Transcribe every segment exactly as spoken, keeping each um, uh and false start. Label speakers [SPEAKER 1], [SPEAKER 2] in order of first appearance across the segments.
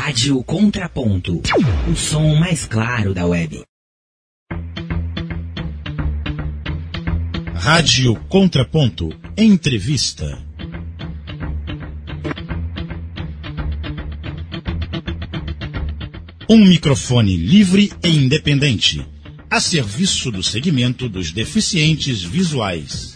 [SPEAKER 1] Rádio Contraponto, o som mais claro da web.
[SPEAKER 2] Rádio Contraponto, entrevista. Um microfone livre e independente, a serviço do segmento dos deficientes visuais.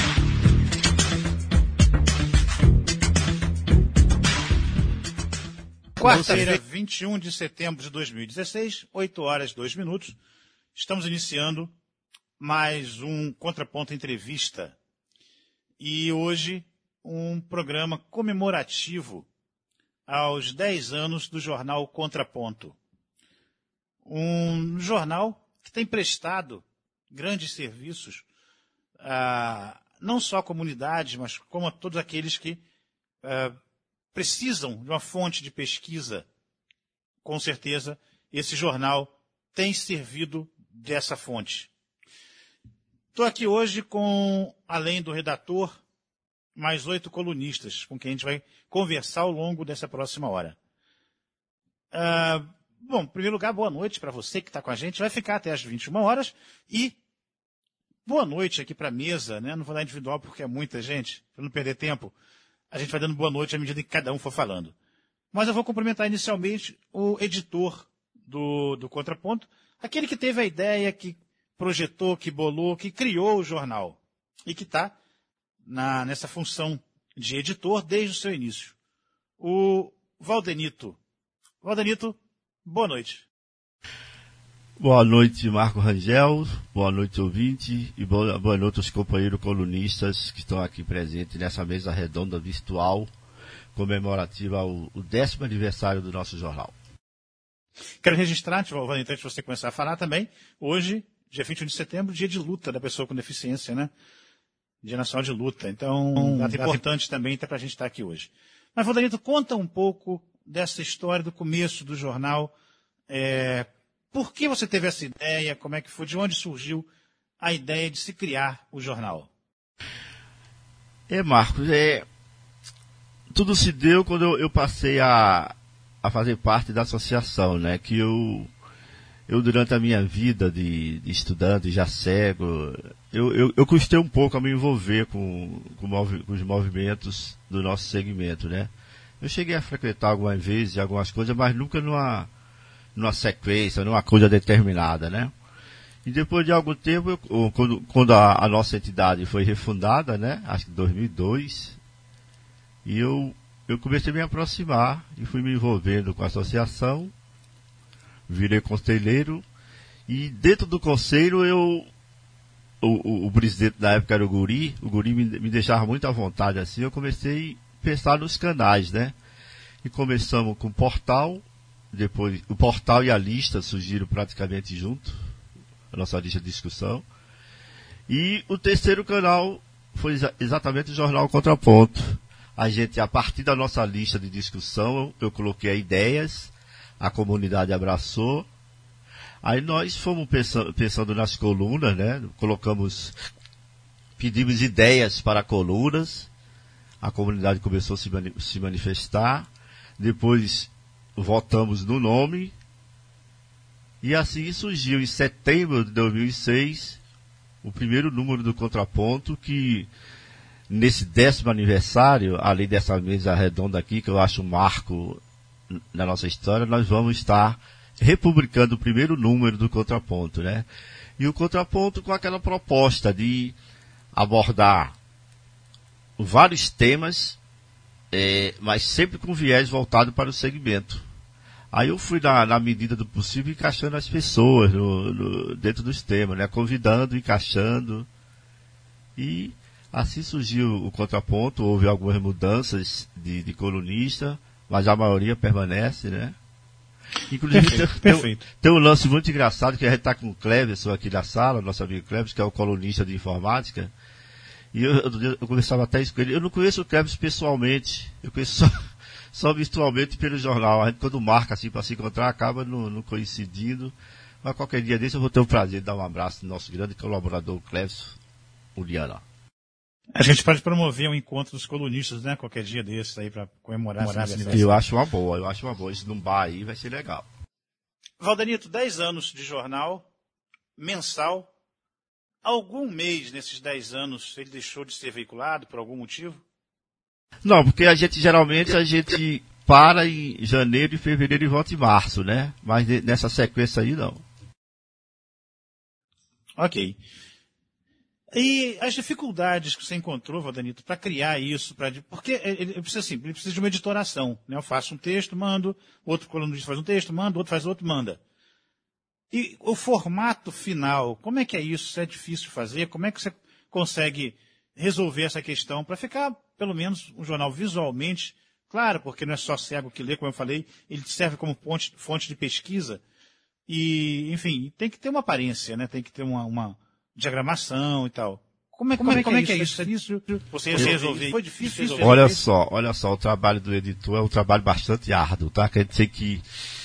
[SPEAKER 2] Quarta-feira, vinte e um de setembro de dois mil e dezesseis, oito horas e dois minutos. Estamos iniciando mais um Contraponto Entrevista. E hoje um programa comemorativo aos dez anos do jornal Contraponto. Um jornal que tem prestado grandes serviços a, não só à comunidade, mas como a todos aqueles que a, precisam de uma fonte de pesquisa. Com certeza, esse jornal tem servido dessa fonte. Estou aqui hoje com, além do redator, mais oito colunistas, com quem a gente vai conversar ao longo dessa próxima hora. Uh, bom, em primeiro lugar, boa noite para você que está com a gente. Vai ficar até às vinte e uma horas. E boa noite aqui para a mesa, né? Não vou dar individual porque é muita gente, para não perder tempo. A gente vai dando boa noite à medida que cada um for falando. Mas eu vou cumprimentar inicialmente o editor do, do Contraponto, aquele que teve a ideia, que projetou, que bolou, que criou o jornal e que está nessa função de editor desde o seu início. O Valdenito. Valdenito, boa noite.
[SPEAKER 3] Boa noite, Marco Rangel. Boa noite, ouvinte. E boa, boa noite aos companheiros colunistas que estão aqui presentes nessa mesa redonda virtual comemorativa ao, ao décimo aniversário do nosso jornal.
[SPEAKER 2] Quero registrar, Valdenito, antes de você começar a falar também, hoje, dia vinte e um de setembro, dia de luta da pessoa com deficiência, né? Dia Nacional de Luta. Então, um data importante também para a gente estar aqui hoje. Mas, Valdenito, conta um pouco dessa história do começo do jornal. É, por que você teve essa ideia? Como é que foi? De onde surgiu a ideia de se criar o jornal?
[SPEAKER 3] É, Marcos, é, tudo se deu quando eu, eu passei a, a fazer parte da associação, né? Que eu... Eu, durante a minha vida de, de estudante, já cego, eu, eu, eu custei um pouco a me envolver com, com, movi, com os movimentos do nosso segmento, né? Eu cheguei a frequentar algumas vezes algumas coisas, mas nunca numa, numa sequência, numa coisa determinada, né? E depois de algum tempo, eu, quando, quando a, a nossa entidade foi refundada, né? Acho que em dois mil e dois, e eu, eu comecei a me aproximar e fui me envolvendo com a associação. Virei conselheiro e dentro do conselho eu o, o, o presidente da época era o Guri, o Guri me, me deixava muito à vontade assim, eu comecei a pensar nos canais, né? E começamos com o portal, depois o portal e a lista surgiram praticamente junto, a nossa lista de discussão. E o terceiro canal foi exa- exatamente o Jornal Contraponto. A gente, a partir da nossa lista de discussão, eu coloquei ideias, a comunidade abraçou, aí nós fomos pensando, pensando nas colunas, né? Colocamos, pedimos ideias para colunas, a comunidade começou a se, mani- se manifestar, depois votamos no nome, e assim surgiu em setembro de dois mil e seis o primeiro número do Contraponto, que nesse décimo aniversário, além dessa mesa redonda aqui, que eu acho um marco na nossa história, nós vamos estar republicando o primeiro número do Contraponto, né? E o Contraponto com aquela proposta de abordar vários temas, é, mas sempre com viés voltado para o segmento. Aí eu fui, na, na medida do possível, encaixando as pessoas no, no, dentro dos temas, né? Convidando, encaixando. E assim surgiu o Contraponto. Houve algumas mudanças de, de colunista, mas a maioria permanece, né? Inclusive,
[SPEAKER 2] Perfeito,
[SPEAKER 3] tem,
[SPEAKER 2] perfeito.
[SPEAKER 3] Tem, tem um lance muito engraçado, que a gente está com o Cleverson aqui na sala, nosso amigo Cleverson, que é o colunista de informática. E eu, eu, eu conversava até isso com ele. Eu não conheço o Cleverson pessoalmente, eu conheço só, só virtualmente pelo jornal. A gente, quando marca assim para se encontrar, acaba não, não coincidindo. Mas qualquer dia desse eu vou ter o prazer de dar um abraço no nosso grande colaborador Cleverson Uliana.
[SPEAKER 2] A gente pode promover um encontro dos colunistas, né? Qualquer dia desses aí para comemorar esse aniversário.
[SPEAKER 3] Eu acho uma boa, eu acho uma boa. Isso num bar aí vai ser legal.
[SPEAKER 2] Valdenito, dez anos de jornal, mensal. Algum mês nesses dez anos ele deixou de ser veiculado por algum motivo?
[SPEAKER 3] Não, porque a gente geralmente a gente para em janeiro e fevereiro e volta em março, né? Mas nessa sequência aí não.
[SPEAKER 2] Ok. E as dificuldades que você encontrou, Valdenito, para criar isso, pra, porque ele precisa, assim, ele precisa de uma editoração, né? Eu faço um texto, mando, outro colunista faz um texto, manda, outro faz outro, manda. E o formato final, como é que é isso? Se é difícil de fazer? Como é que você consegue resolver essa questão para ficar, pelo menos, um jornal visualmente claro, porque não é só cego que lê, como eu falei, ele serve como fonte, fonte de pesquisa. E, enfim, tem que ter uma aparência, né? Tem que ter uma, uma diagramação e tal. Como é, como é, como é que é isso? É difícil você resolver? Foi difícil resolver?
[SPEAKER 3] Olha só, olha só, o trabalho do editor é um trabalho bastante árduo, tá? Quer dizer que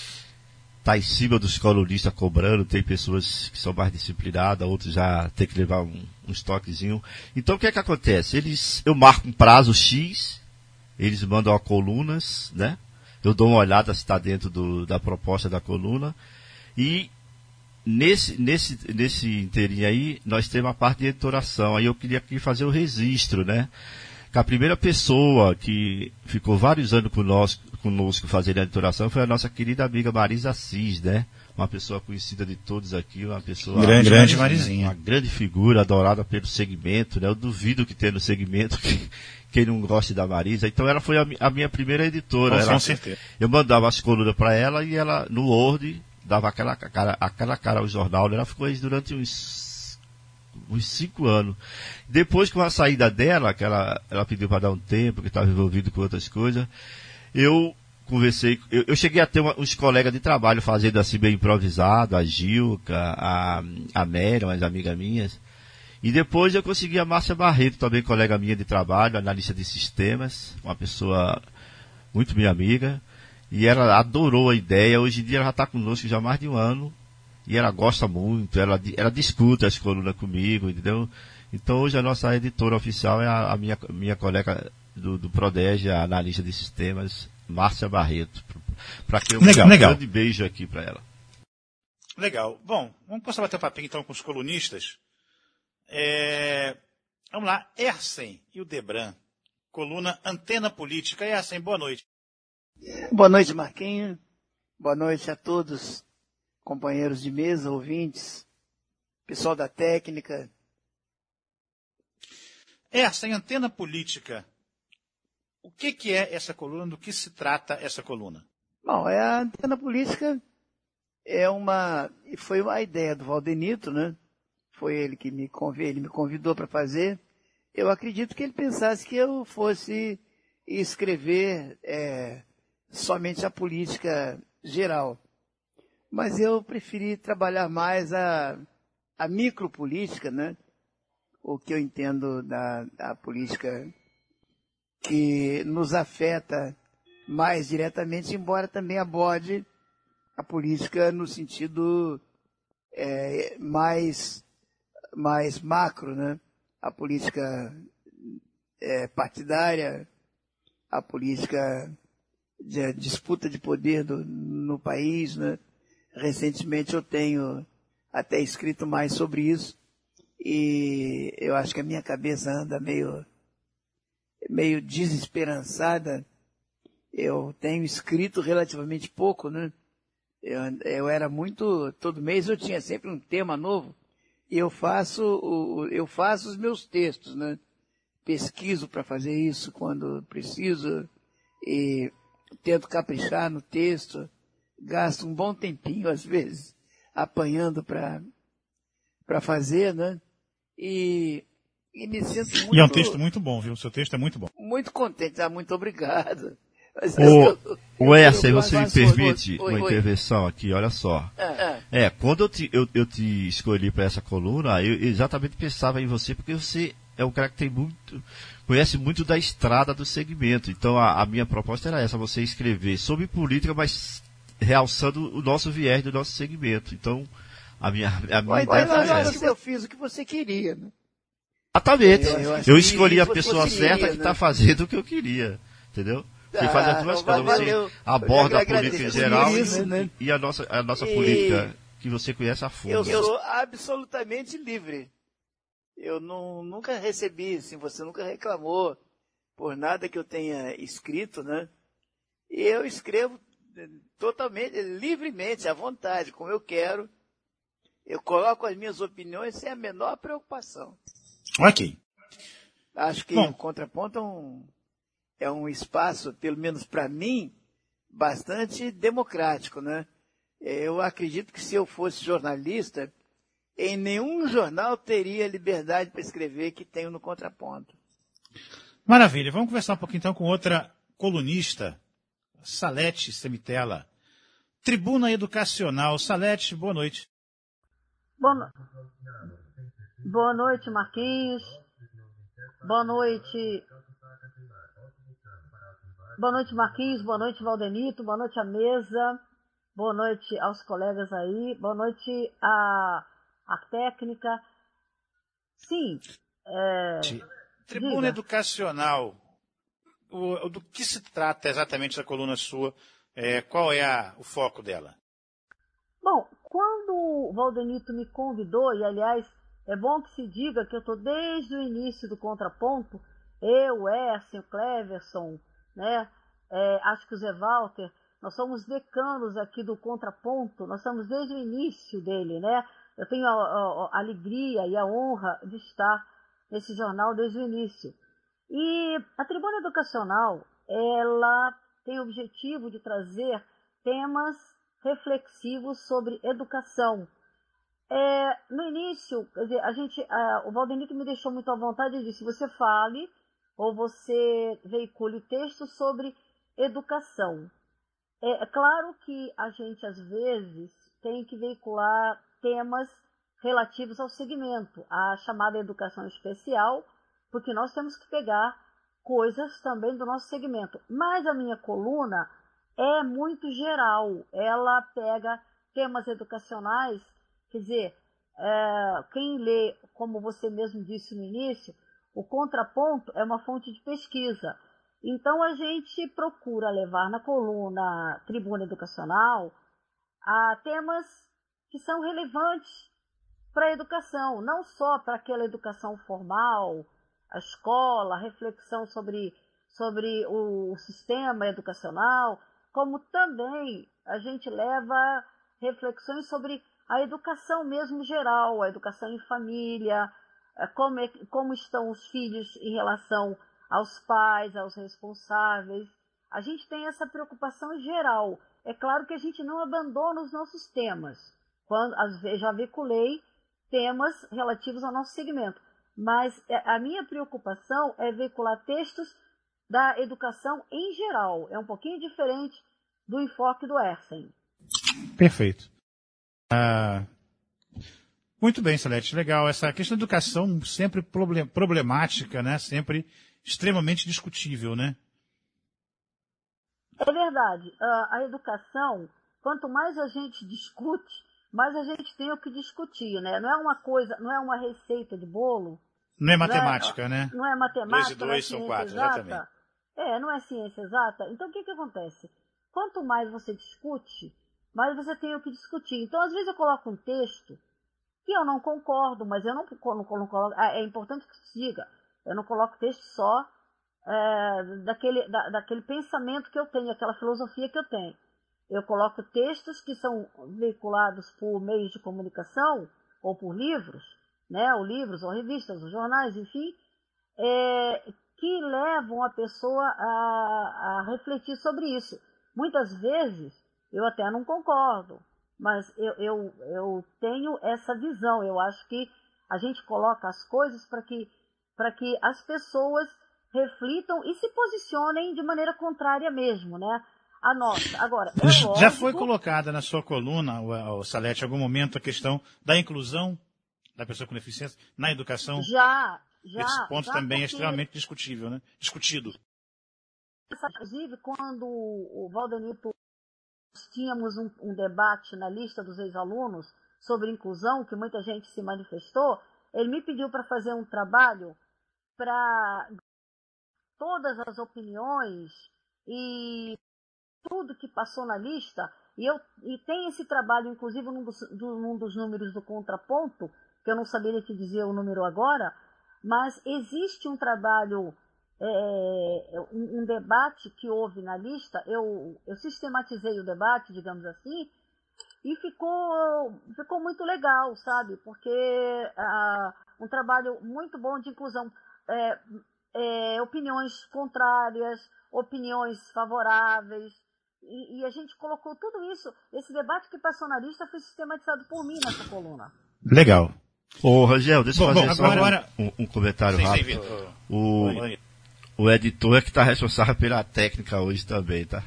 [SPEAKER 3] tá em cima dos colunistas cobrando, tem pessoas que são mais disciplinadas, outros já tem que levar um, um estoquezinho. Então o que é que acontece? Eles, eu marco um prazo X, eles mandam a colunas, né? Eu dou uma olhada se está dentro do, da proposta da coluna. E nesse, nesse, nesse inteirinho aí, nós temos a parte de editoração. Aí eu queria aqui fazer o registro, né? Que a primeira pessoa que ficou vários anos conosco, conosco fazendo a editoração foi a nossa querida amiga Marisa Assis, né? Uma pessoa conhecida de todos aqui, uma pessoa...
[SPEAKER 2] Grande, grande Marizinha.
[SPEAKER 3] Uma grande figura, adorada pelo segmento, né? Eu duvido que tenha no segmento que, quem não goste da Marisa. Então ela foi a, a minha primeira editora.
[SPEAKER 2] Com,
[SPEAKER 3] ela,
[SPEAKER 2] com certeza.
[SPEAKER 3] Eu mandava as colunas para ela e ela, no Word, dava aquela cara, aquela cara ao jornal. Ela ficou aí durante uns, uns cinco anos. Depois, com a saída dela, que ela, ela pediu para dar um tempo, que estava envolvido com outras coisas, eu conversei, eu, eu cheguei a ter uma, uns colegas de trabalho fazendo assim bem improvisado, a Gilca, a, a Mary, umas amigas minhas. E depois eu consegui a Márcia Barreto, também colega minha de trabalho, analista de sistemas, uma pessoa muito minha amiga. E ela adorou a ideia. Hoje em dia ela já está conosco já há mais de um ano. E ela gosta muito, ela, ela discute as colunas comigo, entendeu? Então hoje a nossa editora oficial é a, a minha, minha colega do, do Prodege, a analista de sistemas, Márcia Barreto. Para que eu
[SPEAKER 2] legal,
[SPEAKER 3] um
[SPEAKER 2] legal.
[SPEAKER 3] grande beijo aqui para ela.
[SPEAKER 2] Legal. Bom, vamos começar a bater o papinho então com os colunistas. É... Vamos lá, Ersen e o Debran, coluna Antena Política. Ersen, boa noite.
[SPEAKER 4] Boa noite, Marquinhos. Boa noite a todos, companheiros de mesa, ouvintes, pessoal da técnica.
[SPEAKER 2] Ersen, Antena Política. O que, que é essa coluna? Do que se trata essa coluna?
[SPEAKER 4] Bom, a Antena Política é uma... Foi uma ideia do Valdenito, né? Foi ele que me, conv... ele me convidou para fazer. Eu acredito que ele pensasse que eu fosse escrever é, somente a política geral. Mas eu preferi trabalhar mais a, a micropolítica, né? O que eu entendo da, da política que nos afeta mais diretamente, embora também aborde a política no sentido é, mais... mais macro, né? A política é, partidária, a política de disputa de poder do, no país, né? Recentemente eu tenho até escrito mais sobre isso e eu acho que a minha cabeça anda meio, meio desesperançada. Eu tenho escrito relativamente pouco, né? Eu, eu era muito... Todo mês eu tinha sempre um tema novo. Eu faço, o, eu faço os meus textos, né? Pesquiso para fazer isso quando preciso e tento caprichar no texto. Gasto um bom tempinho, às vezes, apanhando para para fazer, né? E, e me sinto muito...
[SPEAKER 2] E é um texto muito bom, viu? O seu texto é muito bom.
[SPEAKER 4] Muito contente. Ah, muito obrigado.
[SPEAKER 3] Ô, Ersen, você me permite oi, uma oi. intervenção aqui, olha só.
[SPEAKER 4] É,
[SPEAKER 3] é quando eu te, eu, eu te escolhi para essa coluna, eu exatamente pensava em você, porque você é um cara que tem muito, conhece muito da estrada do segmento. Então a, a minha proposta era essa, você escrever sobre política, mas realçando o nosso viés do nosso segmento. Então, a minha, a minha
[SPEAKER 4] Mas,
[SPEAKER 3] ideia
[SPEAKER 4] mas
[SPEAKER 3] foi
[SPEAKER 4] eu acho
[SPEAKER 3] essa.
[SPEAKER 4] que eu fiz o que você queria, né?
[SPEAKER 3] Exatamente.
[SPEAKER 4] Eu- eu
[SPEAKER 3] Eu,
[SPEAKER 4] acho que
[SPEAKER 3] escolhi a
[SPEAKER 4] você
[SPEAKER 3] pessoa
[SPEAKER 4] conseguiria,
[SPEAKER 3] certa que
[SPEAKER 4] né?
[SPEAKER 3] está fazendo o que eu queria. Entendeu? Você
[SPEAKER 4] Ah,
[SPEAKER 3] faz as duas coisas. Você
[SPEAKER 4] valeu.
[SPEAKER 3] aborda
[SPEAKER 4] Eu
[SPEAKER 3] a política em
[SPEAKER 4] agradeço
[SPEAKER 3] geral
[SPEAKER 4] por
[SPEAKER 3] e,
[SPEAKER 4] isso, né?
[SPEAKER 3] e a nossa, a nossa
[SPEAKER 4] E-
[SPEAKER 3] política que você conhece a fundo.
[SPEAKER 4] Eu sou absolutamente livre. Eu não, nunca recebi, assim, você nunca reclamou por nada que eu tenha escrito, né? E eu escrevo totalmente, livremente, à vontade, como eu quero. Eu coloco as minhas opiniões sem a menor preocupação.
[SPEAKER 2] Ok.
[SPEAKER 4] Acho que
[SPEAKER 2] Bom.
[SPEAKER 4] o contraponto é um, é um espaço, pelo menos para mim, bastante democrático, né? Eu acredito que se eu fosse jornalista, em nenhum jornal teria liberdade para escrever que tenho no contraponto.
[SPEAKER 2] Maravilha. Vamos conversar um pouquinho então com outra colunista, Salete Semitela. Tribuna Educacional. Salete, boa noite.
[SPEAKER 5] Boa, no... Boa noite, Marquinhos. Boa noite. Boa noite, Marquinhos. Boa noite, Valdenito. Boa noite à mesa. Boa noite aos colegas aí. Boa noite à, à técnica. Sim. É...
[SPEAKER 2] Tribuna
[SPEAKER 5] Diga.
[SPEAKER 2] Educacional. O, o- do que se trata exatamente essa coluna sua? É, qual é a- o foco dela?
[SPEAKER 5] Bom, quando o Valdenito me convidou, e aliás, é bom que se diga que eu estou desde o início do Contraponto, eu, o Erson, o Cleverson, né, é, acho que o Zé Walter, nós somos decanos aqui do Contraponto, nós estamos desde o início dele, né? Eu tenho a, a- a alegria e a honra de estar nesse jornal desde o início. E a Tribuna Educacional, ela tem o objetivo de trazer temas reflexivos sobre educação. É, no início, quer dizer, a gente, a, o Valdenito me deixou muito à vontade e disse, você fale ou você veicule texto sobre educação. É, é claro que a gente, às vezes, tem que veicular temas relativos ao segmento, a chamada educação especial, porque nós temos que pegar coisas também do nosso segmento. Mas a minha coluna é muito geral, ela pega temas educacionais, quer dizer, é, quem lê, como você mesmo disse no início, o Contraponto é uma fonte de pesquisa. Então a gente procura levar na coluna Tribuna Educacional a temas que são relevantes para a educação, não só para aquela educação formal, a escola, a reflexão sobre, sobre o sistema educacional, como também a gente leva reflexões sobre a educação mesmo geral, a educação em família, como, é, como estão os filhos em relação aos pais, aos responsáveis. A gente tem essa preocupação geral. É claro que a gente não abandona os nossos temas. Quando, às vezes, já veiculei temas relativos ao nosso segmento. Mas a minha preocupação é veicular textos da educação em geral. É um pouquinho diferente do enfoque do Ersen.
[SPEAKER 2] Perfeito. Ah, muito bem, Salete, legal. Essa questão da educação sempre problem- problemática, né? Sempre extremamente discutível, né?
[SPEAKER 5] É verdade. A educação, quanto mais a gente discute, mais a gente tem o que discutir, né? Não é uma coisa, não é uma receita de bolo.
[SPEAKER 2] Não é matemática,
[SPEAKER 5] não é,
[SPEAKER 2] né?
[SPEAKER 5] Não é matemática,
[SPEAKER 2] Dois e
[SPEAKER 5] não é
[SPEAKER 2] dois são
[SPEAKER 5] ciência
[SPEAKER 2] quatro,
[SPEAKER 5] exata.
[SPEAKER 2] exatamente.
[SPEAKER 5] É, não é ciência exata. Então o que que acontece? Quanto mais você discute, mais você tem o que discutir. Então às vezes eu coloco um texto que eu não concordo, mas eu não, não, não coloco. É importante que se diga. Eu não coloco texto só é, daquele, da, daquele pensamento que eu tenho, aquela filosofia que eu tenho. Eu coloco textos que são veiculados por meios de comunicação ou por livros, né, ou livros, ou revistas, ou jornais, enfim, é, que levam a pessoa a, a refletir sobre isso. Muitas vezes eu até não concordo, mas eu, eu, eu tenho essa visão. Eu acho que a gente coloca as coisas para que, para que as pessoas reflitam e se posicionem de maneira contrária mesmo, né? A nossa. Agora, é
[SPEAKER 2] Já
[SPEAKER 5] lógico...
[SPEAKER 2] foi colocada na sua coluna, o, o Salete, em algum momento a questão da inclusão da pessoa com deficiência na educação?
[SPEAKER 5] Já, já.
[SPEAKER 2] Esse ponto
[SPEAKER 5] já
[SPEAKER 2] também é
[SPEAKER 5] porque,
[SPEAKER 2] extremamente discutível, né? Discutido.
[SPEAKER 5] inclusive, quando o Valdenito tínhamos um, um debate na lista dos ex-alunos sobre inclusão, que muita gente se manifestou, ele me pediu para fazer um trabalho para todas as opiniões e tudo que passou na lista, e, eu, e tem esse trabalho, inclusive, num dos, do, num dos números do Contraponto, que eu não saberia te dizer o número agora, mas existe um trabalho, é, um, um debate que houve na lista, eu, eu sistematizei o debate, digamos assim, e ficou, ficou muito legal, sabe? Porque ah, um trabalho muito bom de inclusão, é, é, opiniões contrárias, opiniões favoráveis, e, e a gente colocou tudo isso, esse debate que passou na lista foi sistematizado por mim nessa coluna.
[SPEAKER 2] Legal.
[SPEAKER 3] Ô, Rangel, deixa eu
[SPEAKER 2] Bom,
[SPEAKER 3] fazer
[SPEAKER 2] bom,
[SPEAKER 3] só
[SPEAKER 2] agora...
[SPEAKER 3] um, um, um comentário
[SPEAKER 2] sim,
[SPEAKER 3] rápido.
[SPEAKER 2] sim,
[SPEAKER 3] o, o editor é que está responsável pela técnica hoje também, tá?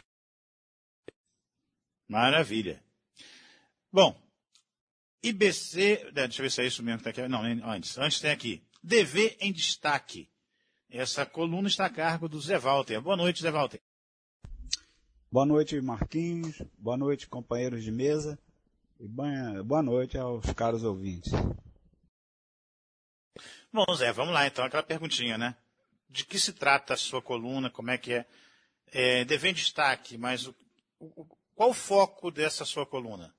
[SPEAKER 2] Maravilha. Bom, I B C... Deixa eu ver se é isso mesmo que está aqui. Não, antes. Antes tem aqui. D V em destaque. Essa coluna está a cargo do Zé Walter. Boa noite, Zé Walter.
[SPEAKER 6] Boa noite, Marquinhos. Boa noite, companheiros de mesa. E boa noite aos caros ouvintes.
[SPEAKER 2] Bom, Zé, vamos lá então. Aquela perguntinha, né? De que se trata a sua coluna? Como é que é? é D V em destaque, mas o, o, qual o foco dessa sua coluna?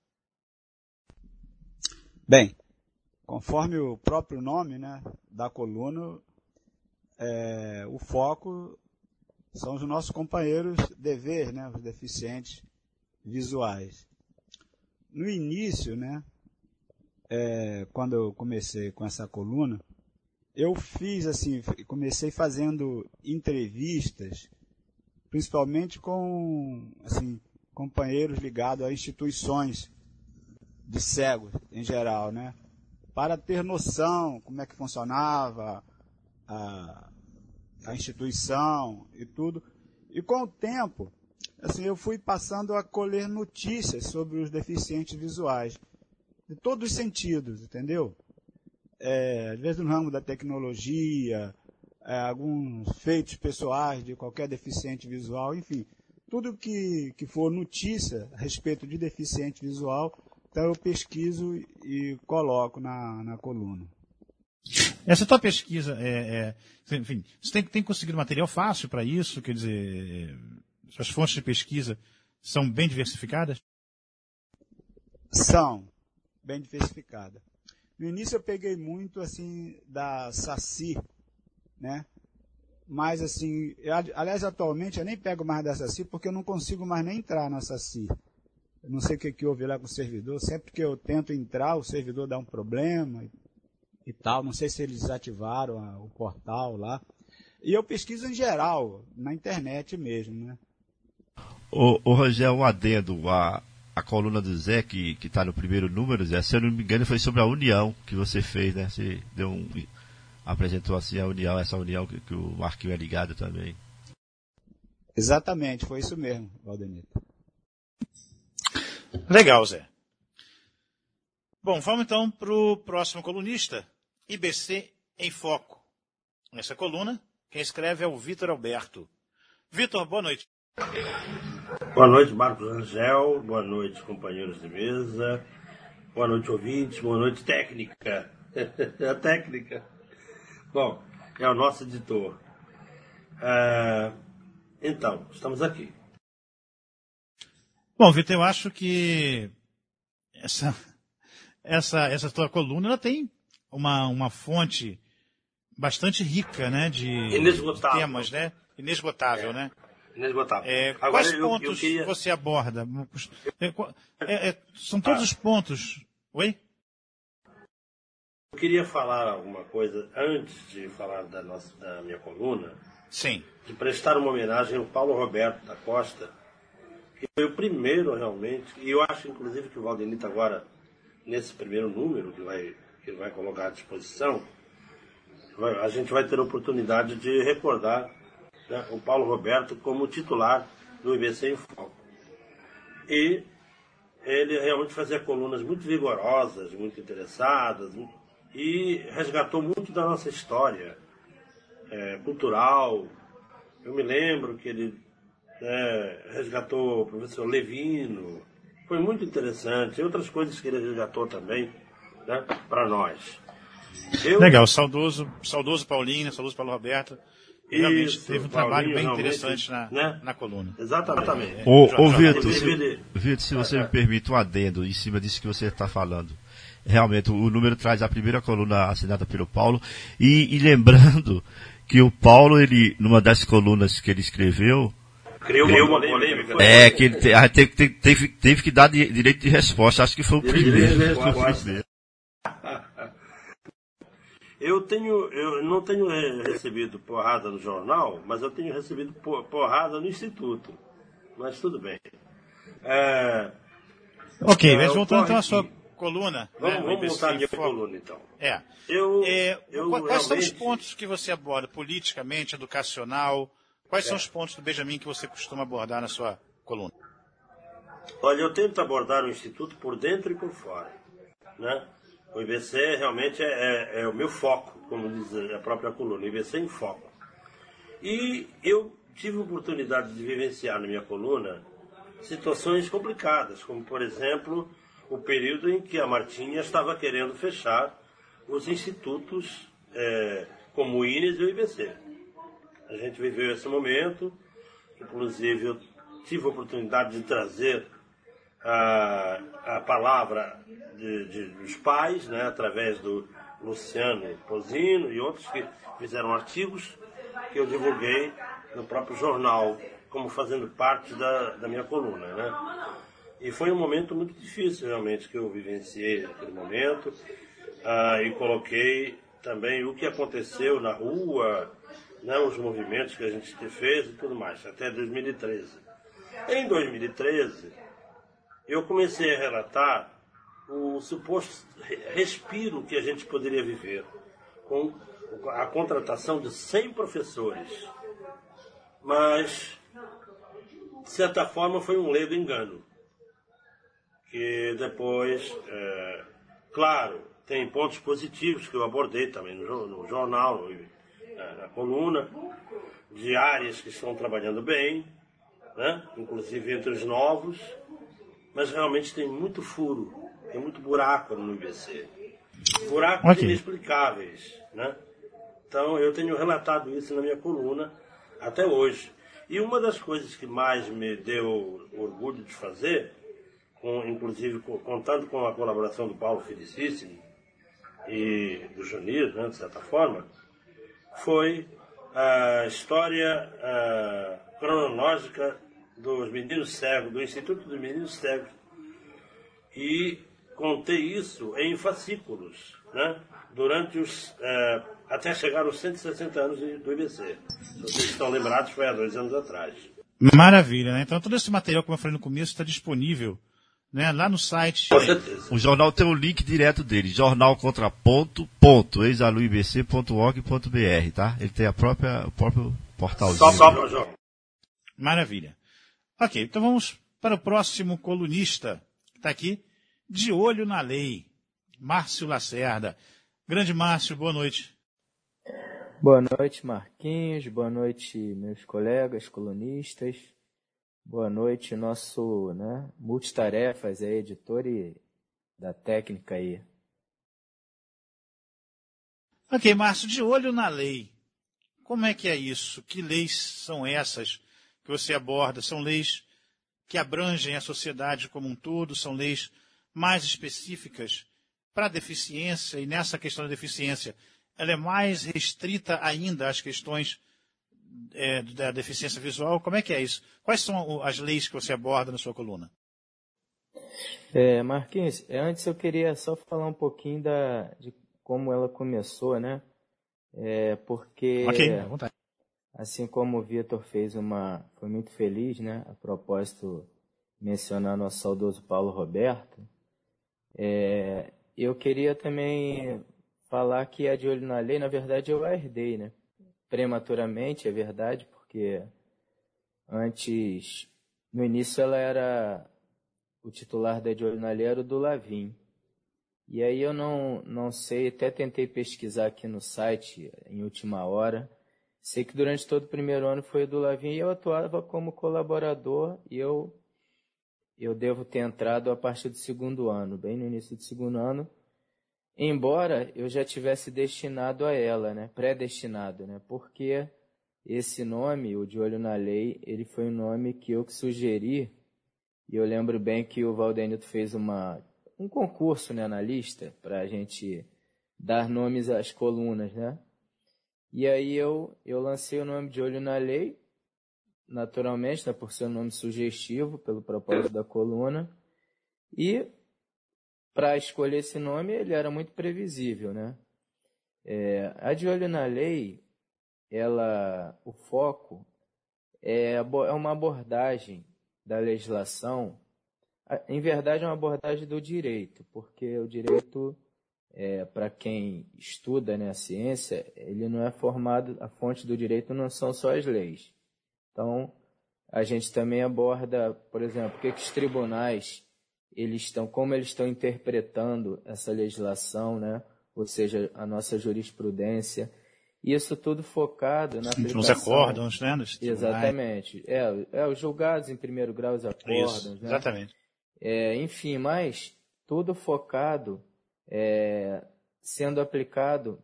[SPEAKER 6] Bem, conforme o próprio nome, né, da coluna, é, o foco são os nossos companheiros dever, né, os deficientes visuais. No início, né, é, quando eu comecei com essa coluna, eu fiz assim, comecei fazendo entrevistas, principalmente com assim, companheiros ligados a instituições de cegos em geral, né, para ter noção como é que funcionava a, a instituição e tudo. E com o tempo, assim, eu fui passando a colher notícias sobre os deficientes visuais, de todos os sentidos, entendeu? É, às vezes no ramo da tecnologia, é, alguns feitos pessoais de qualquer deficiente visual, enfim, tudo que, que for notícia a respeito de deficiente visual, então eu pesquiso e coloco na, na coluna.
[SPEAKER 2] Essa tua pesquisa, é, é, enfim, você tem, tem conseguido material fácil para isso? Quer dizer, suas fontes de pesquisa são bem diversificadas?
[SPEAKER 6] São bem diversificadas. No início eu peguei muito assim da Saci, né? Mas assim, eu, aliás, atualmente eu nem pego mais da Saci porque eu não consigo mais nem entrar na Saci. Eu não sei o que, que houve lá com o servidor. Sempre que eu tento entrar, o servidor dá um problema e, e tal. Não sei se eles desativaram a, o portal lá. E eu pesquiso em geral, na internet mesmo, né?
[SPEAKER 3] Ô, ô Rangel, um adendo. A, a coluna do Zé, que está no primeiro número, Zé, se eu não me engano, foi sobre a união que você fez, né? Você deu um, apresentou assim a união, essa união que, que o Marquinhos é ligado também.
[SPEAKER 6] Exatamente, foi isso mesmo, Valdenito.
[SPEAKER 2] Legal, Zé. Bom, vamos então para o próximo colunista, I B C em Foco. Nessa coluna, quem escreve é o Vitor Alberto. Vitor, boa noite.
[SPEAKER 7] Boa noite, Marcos Rangel. Boa noite, companheiros de mesa. Boa noite, ouvintes. Boa noite, técnica. A técnica. Bom, é o nosso editor. Ah, então, estamos aqui.
[SPEAKER 2] Bom, Vitor, eu acho que essa, essa, essa tua coluna ela tem uma, uma fonte bastante rica, né, de, de temas, né? Inesgotável, é. né?
[SPEAKER 7] Inesgotável.
[SPEAKER 2] É,
[SPEAKER 7] Agora,
[SPEAKER 2] quais
[SPEAKER 7] eu,
[SPEAKER 2] pontos
[SPEAKER 7] eu queria...
[SPEAKER 2] você aborda? É, é, são todos ah. os pontos. Oi?
[SPEAKER 7] Eu queria falar alguma coisa antes de falar da, nossa, da minha coluna.
[SPEAKER 2] Sim.
[SPEAKER 7] De prestar uma homenagem ao Paulo Roberto da Costa, que foi o primeiro realmente, e eu acho inclusive que o Valdenito agora, nesse primeiro número que vai, que vai colocar à disposição, vai, a gente vai ter a oportunidade de recordar, né, o Paulo Roberto como titular do I B C em Foco. E ele realmente fazia colunas muito vigorosas, muito interessadas, e resgatou muito da nossa história é, cultural. Eu me lembro que ele é, resgatou o professor Levino, foi muito interessante, e outras coisas que ele resgatou também, né, para nós.
[SPEAKER 2] Eu... Legal, saudoso, saudoso Paulinho, saudoso Paulo Roberto. E realmente
[SPEAKER 7] Isso,
[SPEAKER 2] teve um
[SPEAKER 7] Paulinho,
[SPEAKER 2] trabalho bem interessante na,
[SPEAKER 7] né?
[SPEAKER 2] na coluna.
[SPEAKER 7] Exatamente.
[SPEAKER 3] É, ô, ô Vitor, se, Vitor, se você me permite um adendo em cima disso que você está falando. Realmente, o número traz a primeira coluna assinada pelo Paulo. E, e lembrando que o Paulo, ele, numa das colunas que ele escreveu,
[SPEAKER 7] criou uma polêmica.
[SPEAKER 3] É, que ele te, teve, teve, teve que dar de, direito de resposta. Acho que foi o primeiro. Foi o primeiro.
[SPEAKER 7] Eu tenho, eu não tenho recebido porrada no jornal, mas eu tenho recebido porrada no Instituto. Mas tudo bem. É,
[SPEAKER 2] ok,
[SPEAKER 7] é,
[SPEAKER 2] mas voltando então à sua coluna.
[SPEAKER 7] Vamos,
[SPEAKER 2] né,
[SPEAKER 7] vamos voltar à minha coluna, então.
[SPEAKER 2] É.
[SPEAKER 7] Eu,
[SPEAKER 2] é
[SPEAKER 7] eu
[SPEAKER 2] quais
[SPEAKER 7] realmente...
[SPEAKER 2] são os pontos que você aborda politicamente, educacional? Quais é. são os pontos do Benjamin que você costuma abordar na sua coluna?
[SPEAKER 7] Olha, eu tento abordar o Instituto por dentro e por fora, né? O I B C realmente é, é, é o meu foco, como diz a própria coluna, o I B C em foco. E eu tive a oportunidade de vivenciar na minha coluna situações complicadas, como, por exemplo, o período em que a Martinha estava querendo fechar os institutos é, como o I N E S e o I B C. A gente viveu esse momento, inclusive eu tive a oportunidade de trazer a, a palavra de, de, dos pais, né, através do Luciano Posino e outros que fizeram artigos que eu divulguei no próprio jornal, como fazendo parte da, da minha coluna, né? E foi um momento muito difícil, realmente, que eu vivenciei naquele momento, ah, e coloquei também o que aconteceu na rua, né, os movimentos que a gente fez e tudo mais, até dois mil e treze. Em dois mil e treze, eu comecei a relatar o suposto respiro que a gente poderia viver com a contratação de cem professores. Mas, de certa forma, foi um ledo engano. Que depois, é, claro, tem pontos positivos que eu abordei também no, no jornal, no, na coluna, de áreas que estão trabalhando bem, né? Inclusive entre os novos, mas realmente tem muito furo, tem muito buraco no I B C. Buracos okay. inexplicáveis, né? Então eu tenho relatado isso na minha coluna até hoje. E uma das coisas que mais me deu orgulho de fazer, com, inclusive contando com a colaboração do Paulo Felicíssimo e do Junir, né, de certa forma, foi a história a, cronológica dos meninos cegos, do Instituto dos Meninos Cegos. E contei isso em fascículos, né, durante os, é, até chegar aos cento e sessenta anos do I B C. Se vocês estão lembrados, foi há dois anos atrás.
[SPEAKER 2] Maravilha, né? Então todo esse material, como eu falei no começo, está disponível, né, lá no site.
[SPEAKER 7] Com certeza.
[SPEAKER 3] O jornal tem o link direto dele, jornal contraponto ponto ex alu i b c ponto org ponto b r, tá? Ele tem a própria, o próprio portalzinho.
[SPEAKER 7] Só, só para o jornal.
[SPEAKER 2] Maravilha. Ok, então vamos para o próximo colunista, que está aqui, de olho na lei, Márcio Lacerda. Grande Márcio, boa noite.
[SPEAKER 8] Boa noite, Marquinhos. Boa noite, meus colegas colunistas. Boa noite, nosso, né, multitarefas, aí, editor e da técnica aí.
[SPEAKER 2] Ok, Márcio, de olho na lei. Como é que é isso? Que leis são essas que você aborda? São leis que abrangem a sociedade como um todo? São leis mais específicas para a deficiência? E nessa questão da deficiência, ela é mais restrita ainda às questões é, da deficiência visual? Como é que é isso? Quais são as leis que você aborda na sua coluna?
[SPEAKER 8] É, Marquinhos, antes eu queria só falar um pouquinho da, de como ela começou, né? É, porque,
[SPEAKER 2] okay, à vontade.
[SPEAKER 8] Assim como o Vitor fez uma... Foi muito feliz, né? A propósito, mencionar nosso saudoso Paulo Roberto. É, eu queria também falar que a de olho na lei, na verdade, eu a herdei, né? Prematuramente, é verdade, porque antes, no início ela era, o titular da de olho na lei era o do Lavin. E aí eu não, não sei, até tentei pesquisar aqui no site em última hora. Sei que durante todo o primeiro ano foi o do Lavin e eu atuava como colaborador e eu, eu devo ter entrado a partir do segundo ano, bem no início do segundo ano. embora eu já tivesse destinado a ela, né, predestinado, né, porque esse nome, o De Olho na Lei, ele foi um nome que eu que sugeri, e eu lembro bem que o Valdenito fez uma, um concurso, né, na lista, para a gente dar nomes às colunas, né, e aí eu, eu lancei o nome De Olho na Lei, naturalmente, né, por ser um nome sugestivo, pelo propósito da coluna, e para escolher esse nome, ele era muito previsível, né? É, a De Olho na Lei, ela, o foco é, é uma abordagem da legislação, em verdade é uma abordagem do direito, porque o direito, é, para quem estuda, né, a ciência, ele não é formado, a fonte do direito não são só as leis. Então, a gente também aborda, por exemplo, o que, que os tribunais, eles estão, como eles estão interpretando essa legislação, né? Ou seja, a nossa jurisprudência. Isso tudo focado na aplicação.
[SPEAKER 2] Nos acórdãos, né? Nos
[SPEAKER 8] exatamente. É, é, os julgados em primeiro grau, os acórdãos.
[SPEAKER 2] Isso,
[SPEAKER 8] né?
[SPEAKER 2] Exatamente.
[SPEAKER 8] É, enfim, mas tudo focado, é, sendo aplicado.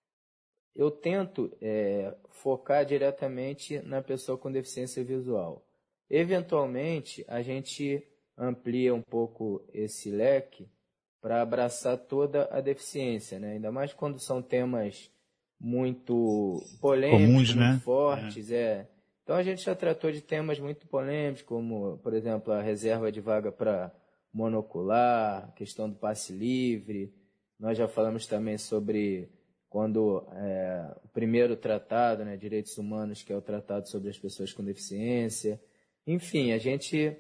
[SPEAKER 8] Eu tento é, focar diretamente na pessoa com deficiência visual. Eventualmente, a gente amplia um pouco esse leque para abraçar toda a deficiência, né? Ainda mais quando são temas muito polêmicos,
[SPEAKER 2] comuns,
[SPEAKER 8] muito
[SPEAKER 2] né?
[SPEAKER 8] fortes. É. É. Então, a gente já tratou de temas muito polêmicos, como, por exemplo, a reserva de vaga para monocular, a questão do passe livre. Nós já falamos também sobre quando é, o primeiro tratado, né, Direitos Humanos, que é o Tratado sobre as Pessoas com Deficiência. Enfim, a gente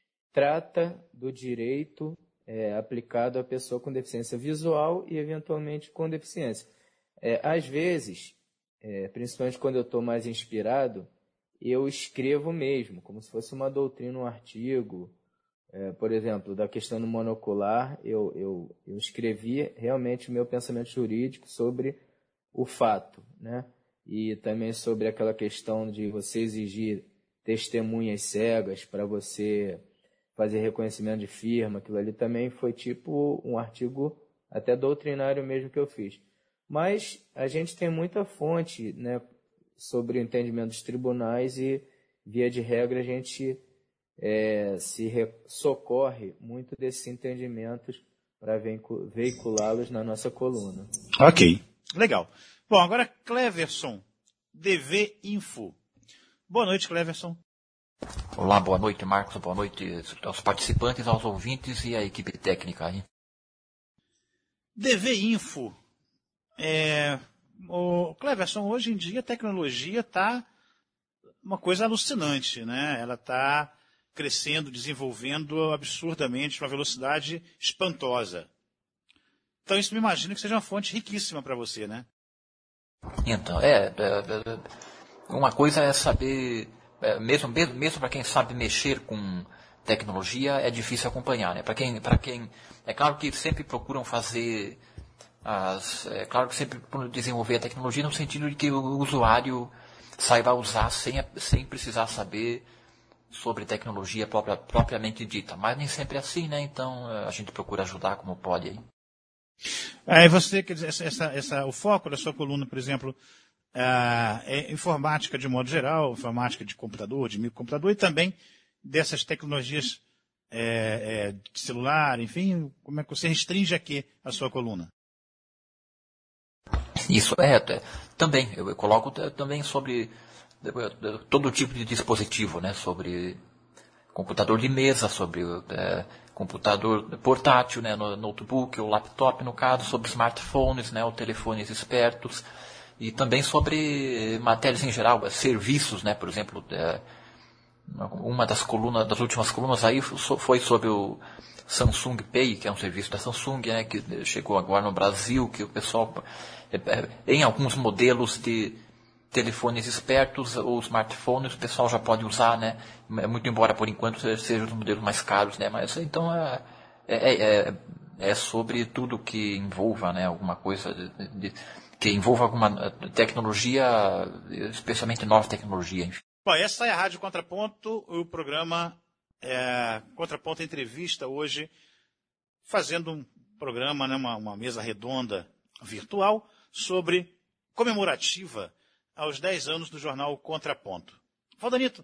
[SPEAKER 8] trata do direito é, aplicado à pessoa com deficiência visual e, eventualmente, com deficiência. É, às vezes, é, principalmente quando eu estou mais inspirado, eu escrevo mesmo, como se fosse uma doutrina, um artigo. É, por exemplo, da questão do monocular, eu, eu, eu escrevi realmente o meu pensamento jurídico sobre o fato, né? E também sobre aquela questão de você exigir testemunhas cegas para você fazer reconhecimento de firma. Aquilo ali também foi tipo um artigo até doutrinário mesmo que eu fiz. Mas a gente tem muita fonte, né, sobre o entendimento dos tribunais e, via de regra, a gente é, se socorre muito desses entendimentos para veiculá-los na nossa coluna.
[SPEAKER 2] Ok, legal. Bom, agora Cleverson, D V Info. Boa noite, Cleverson.
[SPEAKER 9] Olá, boa noite, Marcos. Boa noite aos participantes, aos ouvintes e à equipe técnica aí.
[SPEAKER 2] D V Info. É, o Cleverson, hoje em dia a tecnologia está uma coisa alucinante, né? Ela está crescendo, desenvolvendo absurdamente, uma velocidade espantosa. Então isso me imagino que seja uma fonte riquíssima para você, né?
[SPEAKER 9] Então, é, é, é, uma coisa é saber, é, mesmo, mesmo, mesmo para quem sabe mexer com tecnologia, é difícil acompanhar, né? Para quem, para quem, é claro que sempre procuram fazer, as, é claro que sempre procuram desenvolver a tecnologia no sentido de que o usuário saiba usar sem, sem precisar saber sobre tecnologia própria, propriamente dita, mas nem sempre é assim, né? Então a gente procura ajudar como pode aí.
[SPEAKER 2] Aí você, quer dizer, essa, essa, o foco da sua coluna, por exemplo, é informática de modo geral, informática de computador, de microcomputador, e também dessas tecnologias é, é, de celular, enfim, como é que você restringe aqui a sua coluna?
[SPEAKER 9] Isso, é, é também, eu coloco também sobre todo tipo de dispositivo, né, sobre computador de mesa, sobre é, computador portátil, né, no notebook, ou laptop, no caso, sobre smartphones, né, ou telefones espertos, e também sobre matérias em geral, serviços, né, por exemplo, é, uma das colunas, das últimas colunas aí foi sobre o Samsung Pay, que é um serviço da Samsung, né, que chegou agora no Brasil, que o pessoal, em alguns modelos de telefones espertos ou smartphones, o pessoal já pode usar, né? Muito embora por enquanto sejam os modelos mais caros, né? Mas então é, é, é, é sobre tudo que envolva, né? Alguma coisa de, de, que envolva alguma tecnologia, especialmente nova tecnologia. Enfim.
[SPEAKER 2] Bom, essa é a Rádio Contraponto, o programa é, Contraponto Entrevista hoje, fazendo um programa, né, uma, uma mesa redonda virtual sobre comemorativa aos dez anos do jornal Contraponto. Valdanito,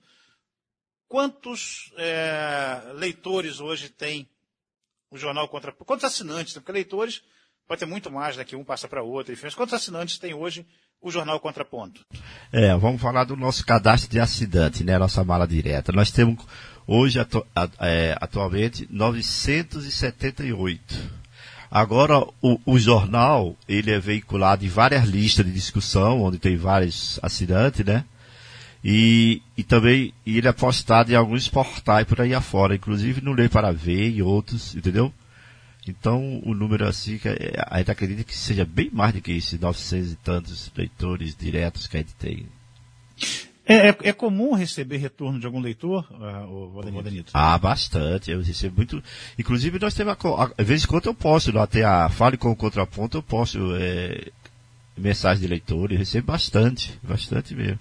[SPEAKER 2] quantos é, leitores hoje tem o jornal Contraponto? Quantos assinantes? Porque leitores pode ter muito mais, né, que um passa para outro, enfim. Mas quantos assinantes tem hoje o jornal Contraponto?
[SPEAKER 3] É, vamos falar do nosso cadastro de assinante, né, nossa mala direta. Nós temos hoje, atu é, atualmente, novecentos e setenta e oito. Agora, o, o jornal, ele é veiculado em várias listas de discussão, onde tem vários assinantes, né? E, e também ele é postado em alguns portais por aí afora, inclusive no Lê para Ver e outros, entendeu? Então, o número assim, a gente acredita que seja bem mais do que isso, novecentos e tantos leitores diretos que a gente tem.
[SPEAKER 2] É, é, é comum receber retorno de algum leitor, uh, o Valdanito?
[SPEAKER 3] Ah, bastante. Eu recebo muito. Inclusive, nós temos, a, a, às vezes, quando eu posto, lá tem a Fale com o Contraponto, eu posto é, mensagem de leitores, eu recebo bastante, bastante mesmo.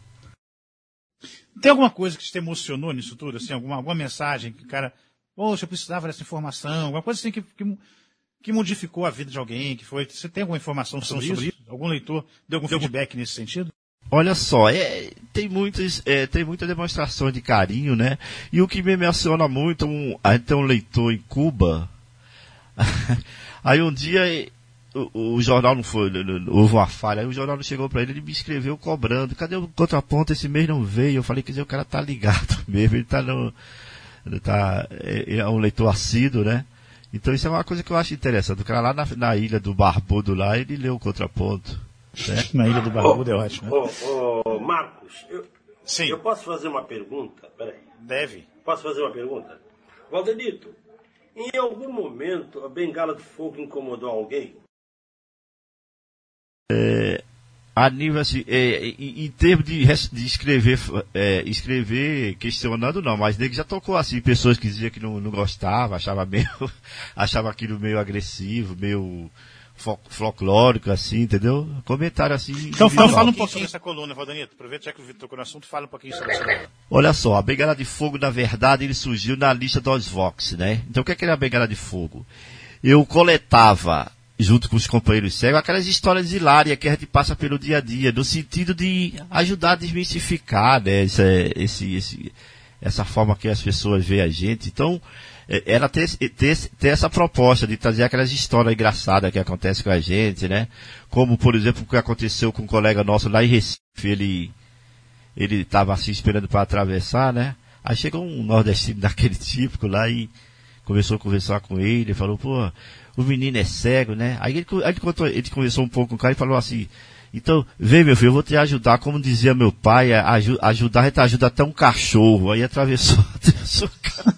[SPEAKER 2] Tem alguma coisa que te emocionou nisso tudo? Assim, alguma, alguma mensagem que o cara, poxa, eu precisava dessa informação, alguma coisa assim que, que, que modificou a vida de alguém, que foi. Você tem alguma informação sobre, sobre isso? isso? Algum leitor deu algum feedback nesse sentido?
[SPEAKER 3] Olha só, é, tem, muitas, é, tem muita demonstração de carinho, né? E o que me emociona muito, um, a gente tem um leitor em Cuba, aí um dia o, o jornal não foi, houve uma falha, aí o jornal não chegou para ele, ele me escreveu cobrando, cadê o Contraponto, esse mês não veio? Eu falei, quer dizer, o cara tá ligado mesmo, ele tá no, ele tá, é, é um leitor assíduo, né? Então isso é uma coisa que eu acho interessante, o cara lá na, na ilha do Barbudo lá, ele leu o Contraponto.
[SPEAKER 2] Certo? Na Ilha do Barbudo é ótimo. Né?
[SPEAKER 7] Ô, ô, Marcos, eu,
[SPEAKER 2] Sim.
[SPEAKER 7] eu posso fazer uma pergunta? Peraí.
[SPEAKER 2] Deve.
[SPEAKER 7] Posso fazer uma pergunta? Valdanito, em algum momento a bengala de fogo incomodou alguém?
[SPEAKER 3] É, a nível assim, é, em, em termos de, de escrever, é, escrever questionando não, mas ele já tocou assim, pessoas que diziam que não, não gostava, achava meio, achava aquilo meio agressivo, meio folclórico, assim, entendeu? Comentário assim.
[SPEAKER 2] Então fala, fala um pouquinho sobre essa coluna, Valdanito. Aproveita já que o Vitor tocou no assunto, fala um pouquinho sobre essa coluna.
[SPEAKER 3] Olha só, a Bengala de Fogo, na verdade, ele surgiu na lista dos Vox, né? Então o que é que era a Bengala de Fogo? Eu coletava, junto com os companheiros cegos, aquelas histórias hilárias que a gente passa pelo dia a dia, no sentido de ajudar a desmistificar, né? Esse, esse, esse, essa forma que as pessoas veem a gente. Então, era ter, ter, ter essa proposta de trazer aquelas histórias engraçadas que acontecem com a gente, né? Como, por exemplo, o que aconteceu com um colega nosso lá em Recife, ele ele estava assim esperando para atravessar, né? Aí chegou um nordestino daquele típico lá e começou a conversar com ele, ele falou, pô, o menino é cego, né? Aí ele, aí ele, contou, ele conversou um pouco com o cara e falou assim, então, vem meu filho, eu vou te ajudar, como dizia meu pai, a, a, ajudar, a gente ajuda até um cachorro. Aí atravessou, atravessou o cara.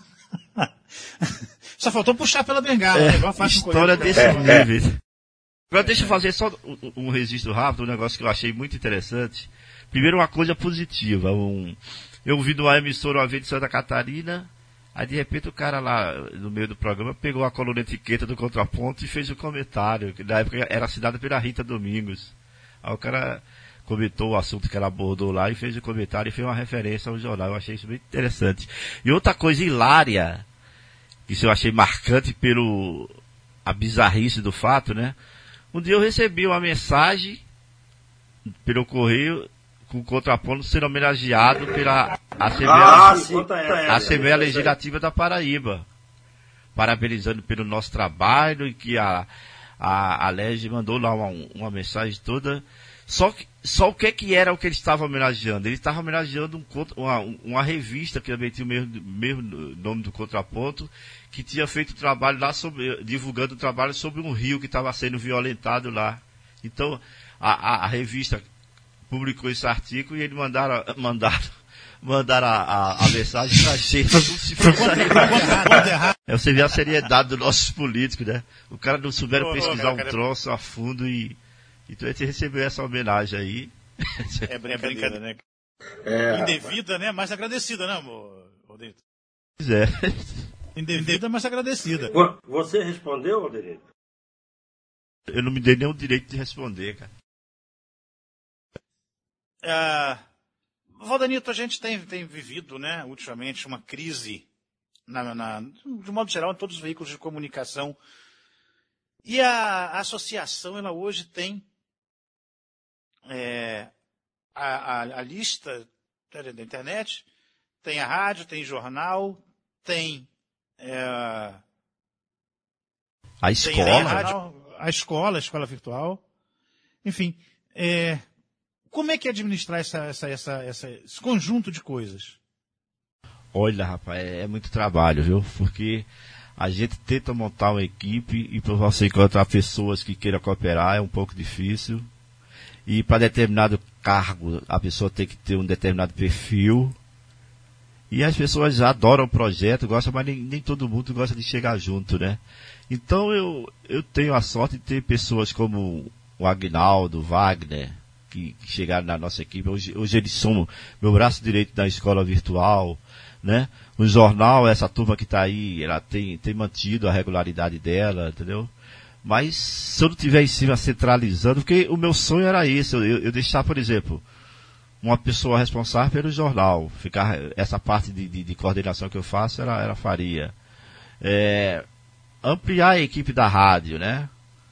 [SPEAKER 2] Só faltou puxar pela bengala.
[SPEAKER 3] É,
[SPEAKER 2] né?
[SPEAKER 3] história desse
[SPEAKER 7] é,
[SPEAKER 3] nível.
[SPEAKER 7] É.
[SPEAKER 3] Agora deixa eu fazer só um, um registro rápido, um negócio que eu achei muito interessante. Primeiro uma coisa positiva. Um, eu vi numa emissora uma vez de Santa Catarina, aí de repente o cara lá no meio do programa pegou a coluna etiqueta do Contraponto e fez um comentário, que na época era assinado pela Rita Domingos. Aí o cara comentou o assunto que ela abordou lá e fez um comentário e fez uma referência ao jornal. Eu achei isso muito interessante. E outra coisa hilária, isso eu achei marcante pelo a bizarrice do fato, né? Um dia eu recebi uma mensagem pelo correio com o Contraponto sendo homenageado pela Assembleia,
[SPEAKER 7] ah, sim, é,
[SPEAKER 3] Assembleia Legislativa da Paraíba, parabenizando pelo nosso trabalho, e que a a, a Lege mandou lá uma, uma mensagem toda. Só, que, só o que que era o que ele estava homenageando? Ele estava homenageando um, uma, uma revista que também tinha o mesmo, mesmo nome do Contraponto, que tinha feito trabalho lá sobre, divulgando o trabalho sobre um rio que estava sendo violentado lá. Então, a, a, a revista publicou esse artigo e eles mandaram, mandaram, mandaram a, a, a mensagem pra gente. Se fosse é, você vê a seriedade dos nossos políticos, né? O cara não souberam pesquisar um troço a fundo e então a gente recebeu essa homenagem aí.
[SPEAKER 2] É brincadeira, né?
[SPEAKER 7] É,
[SPEAKER 2] Indevida, né? Mas agradecida, né, amor? Rodrigo?
[SPEAKER 3] Pois é.
[SPEAKER 2] Indevida, mas agradecida.
[SPEAKER 7] Você respondeu, Rodrigo?
[SPEAKER 3] Eu não me dei nenhum direito de responder, cara.
[SPEAKER 2] Ah, Valdanito, a gente tem, tem vivido, né, ultimamente, uma crise, na, na, de modo geral, em todos os veículos de comunicação. E a, a associação, ela hoje tem é, a, a, a lista da internet, tem a rádio, tem jornal, tem é,
[SPEAKER 3] a escola, tem a,
[SPEAKER 2] rádio, a escola, a escola virtual, enfim, é, como é que é administrar essa, essa, essa, essa, esse conjunto de coisas?
[SPEAKER 3] Olha, rapaz, é, é muito trabalho, viu? Porque a gente tenta montar uma equipe e para você encontrar pessoas que queiram cooperar é um pouco difícil. E para determinado cargo, a pessoa tem que ter um determinado perfil. E as pessoas adoram o projeto, gostam, mas nem, nem todo mundo gosta de chegar junto, né? Então eu, eu tenho a sorte de ter pessoas como o Agnaldo, o Wagner, que, que chegaram na nossa equipe. Hoje, hoje eles são meu braço direito da escola virtual, né? O jornal, essa turma que está aí, ela tem, tem mantido a regularidade dela, entendeu? Mas se eu não estiver em cima centralizando, porque o meu sonho era esse, eu, eu deixar, por exemplo, uma pessoa responsável pelo jornal, ficar, essa parte de, de, de coordenação que eu faço, ela, ela faria. É, ampliar a equipe da rádio, né?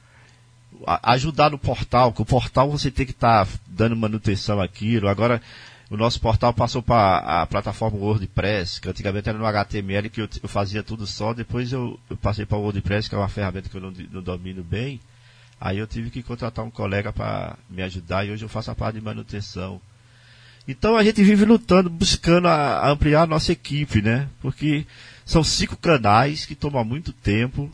[SPEAKER 3] A, ajudar no portal, que o portal você tem que estar tá dando manutenção àquilo. Agora, o nosso portal passou para a plataforma WordPress, que antigamente era no H T M L, que eu, eu fazia tudo só, depois eu, eu passei para o WordPress, que é uma ferramenta que eu não, não domino bem. Aí eu tive que contratar um colega para me ajudar e hoje eu faço a parte de manutenção. Então a gente vive lutando, buscando a, a ampliar a nossa equipe, né? Porque são cinco canais que tomam muito tempo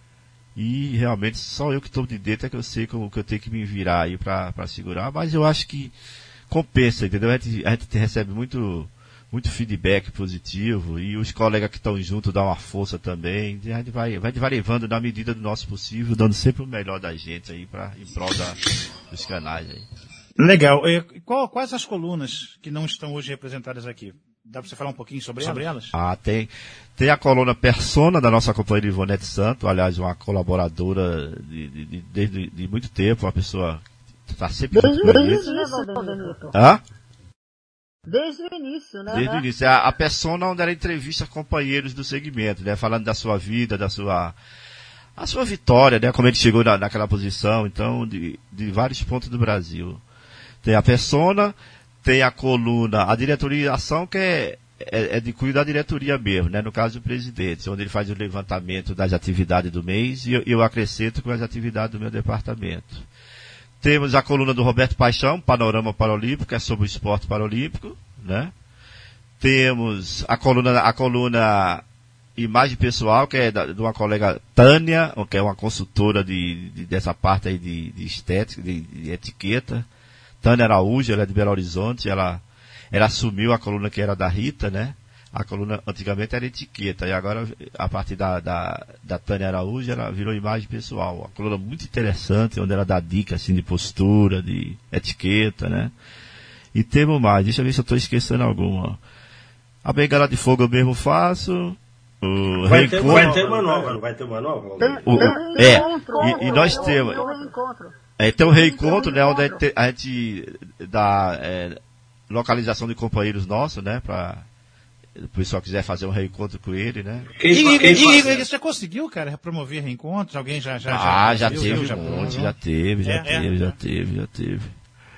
[SPEAKER 3] e realmente só eu que estou de dentro é que eu sei como que eu tenho que me virar aí para segurar, mas eu acho que compensa, entendeu? A gente, a gente recebe muito, muito feedback positivo e os colegas que estão juntos dão uma força também. A gente vai, vai, vai levando na medida do nosso possível, dando sempre o melhor da gente aí pra, em prol da, dos canais aí.
[SPEAKER 2] Legal. E qual, quais as colunas que não estão hoje representadas aqui? Dá para você falar um pouquinho sobre, sobre elas?
[SPEAKER 3] Ah, tem. Tem a coluna Persona da nossa companheira Ivonete Santo, aliás, uma colaboradora de, de, de, de, de muito tempo, uma pessoa está sempre junto com
[SPEAKER 5] Desde o início, né, Valdenito?
[SPEAKER 3] Hã?
[SPEAKER 5] Desde o início, né?
[SPEAKER 3] Desde o início. A, a Persona onde ela entrevista companheiros do segmento, né? Falando da sua vida, da sua, a sua vitória, né? Como ele chegou na, naquela posição, então, de, de vários pontos do Brasil. Tem a Persona, tem a coluna, a diretoria de ação, que é, é, é de cuidar da diretoria mesmo, né? No caso do presidente, onde ele faz o levantamento das atividades do mês e eu, eu acrescento com as atividades do meu departamento. Temos a coluna do Roberto Paixão, Panorama Paralímpico, que é sobre o esporte paralímpico, né? Temos a coluna, a coluna Imagem Pessoal, que é da, de uma colega Tânia, que é uma consultora de, de, dessa parte aí de, de estética, de, de etiqueta. Tânia Araújo, ela é de Belo Horizonte, ela, ela assumiu a coluna que era da Rita, né? A coluna antigamente era etiqueta, e agora, a partir da, da, da Tânia Araújo, ela virou Imagem Pessoal. Uma coluna muito interessante, onde ela dá dicas assim, de postura, de etiqueta, né? E temos mais, deixa eu ver se eu estou esquecendo alguma. A Bengala de Fogo eu mesmo faço. O
[SPEAKER 7] vai, ter, vai ter uma nova, não vai ter uma nova?
[SPEAKER 3] O, o, é, e, e nós temos. É, tem um reencontro, né, onde a gente, a gente dá é, localização de companheiros nossos, né, para o pessoal quiser fazer um reencontro com ele, né.
[SPEAKER 2] E, e, e, e você conseguiu, cara, promover reencontros? Alguém já já
[SPEAKER 3] Ah, já,
[SPEAKER 2] já,
[SPEAKER 3] já teve
[SPEAKER 2] já
[SPEAKER 3] um monte, já teve, já
[SPEAKER 2] é,
[SPEAKER 3] teve,
[SPEAKER 2] é,
[SPEAKER 3] já
[SPEAKER 2] é.
[SPEAKER 3] teve, já teve.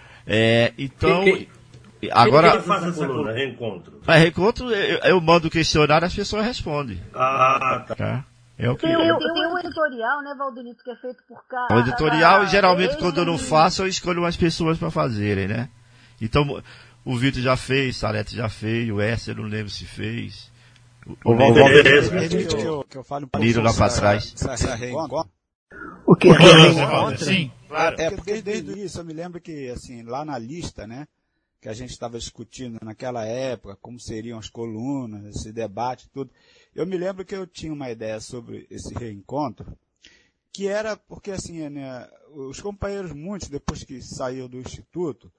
[SPEAKER 3] É, então,
[SPEAKER 7] quem, quem,
[SPEAKER 3] agora...
[SPEAKER 7] Quem faz essa coluna, reencontro?
[SPEAKER 3] É, reencontro, eu, eu mando o questionário e as pessoas respondem.
[SPEAKER 7] Ah, tá.
[SPEAKER 3] Tá? É o que...
[SPEAKER 5] Tem, tem um editorial, né, Valdenito, que é feito por cada...
[SPEAKER 3] O editorial, geralmente,
[SPEAKER 5] desde...
[SPEAKER 3] quando eu não faço, eu escolho umas pessoas para fazerem, né? Então, o Vitor já fez, Salete já fez, o Éster, eu não lembro se fez. O, o
[SPEAKER 6] Permite que eu, que eu fale um pouco
[SPEAKER 3] Niro lá para trás.
[SPEAKER 6] Essa reencontro.
[SPEAKER 4] O que é reencontro?
[SPEAKER 2] Sim, claro.
[SPEAKER 6] É, porque desde o início eu me lembro que, assim, lá na lista, né, que a gente estava discutindo naquela época, como seriam as colunas, esse debate, tudo. Eu me lembro que eu tinha uma ideia sobre esse reencontro, que era porque, assim, né, os companheiros, muitos, depois que saíram do Instituto,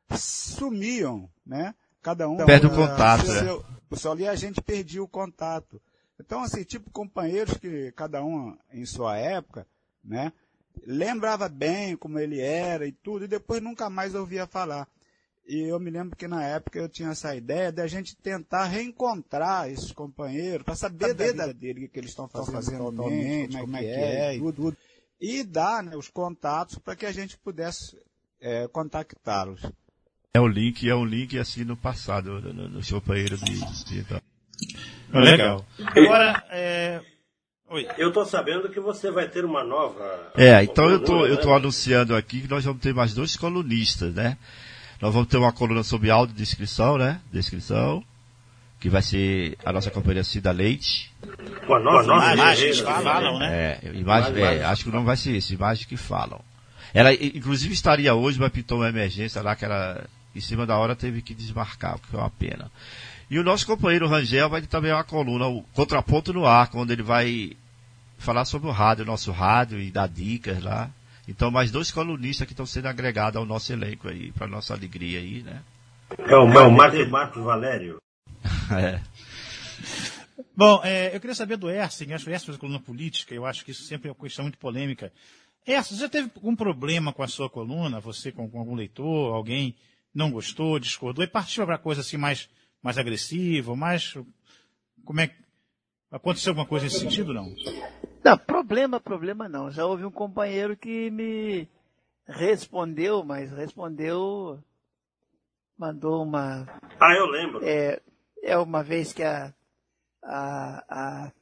[SPEAKER 6] sumiam, né? Cada um...
[SPEAKER 3] Perde o contato,
[SPEAKER 6] seu,
[SPEAKER 3] né?
[SPEAKER 6] seu, o seu, ali a gente perdia o contato. Então, assim, tipo, companheiros que cada um em sua época, né? Lembrava bem como ele era e tudo, e depois nunca mais ouvia falar. E eu me lembro que na época eu tinha essa ideia de a gente tentar reencontrar esses companheiros, para saber, saber da vida dele, o que eles estão fazendo, fazendo atualmente, como é que é, e tudo, tudo. e dar, né, os contatos para que a gente pudesse é, contactá-los.
[SPEAKER 3] É o link, é um link assim no passado, no, no seu companheiro de, de...
[SPEAKER 2] Legal. Agora, é... Oi.
[SPEAKER 7] Eu estou sabendo que você vai ter uma nova...
[SPEAKER 3] É, então eu tô,
[SPEAKER 7] coluna,
[SPEAKER 3] eu tô
[SPEAKER 7] né?
[SPEAKER 3] anunciando aqui que nós vamos ter mais dois colunistas, né? Nós vamos ter uma coluna sobre audiodescrição, né? Descrição, que vai ser a nossa companheira Cida Leite.
[SPEAKER 7] Com a nova
[SPEAKER 2] Imagens
[SPEAKER 7] imagem
[SPEAKER 2] que falam, né?
[SPEAKER 3] É, imagem, é, acho que o nome vai ser esse, imagens que falam. Ela, inclusive, estaria hoje, mas pintou uma emergência lá que ela, em cima da hora, teve que desmarcar, o que foi uma pena. E o nosso companheiro Rangel vai ter também uma coluna, o Contraponto no Ar, onde ele vai falar sobre o rádio, o nosso rádio, e dar dicas lá. Então, mais dois colunistas que estão sendo agregados ao nosso elenco aí, para nossa alegria aí, né?
[SPEAKER 7] É o, é o Marcos, Marcos Valério.
[SPEAKER 3] É.
[SPEAKER 2] Bom, é, eu queria saber do Ercin, acho que o Ercin fez a coluna política, eu acho que isso sempre é uma questão muito polêmica. Ercin, você já teve algum problema com a sua coluna? Você com, com algum leitor, alguém não gostou, discordou, e partiu para coisa assim mais, mais agressiva, mais... Como é que... Aconteceu alguma coisa nesse sentido, não?
[SPEAKER 4] Não, problema, problema não. Já houve um companheiro que me respondeu, mas respondeu, mandou uma...
[SPEAKER 7] Ah, eu lembro.
[SPEAKER 4] É, é uma vez que a a, a,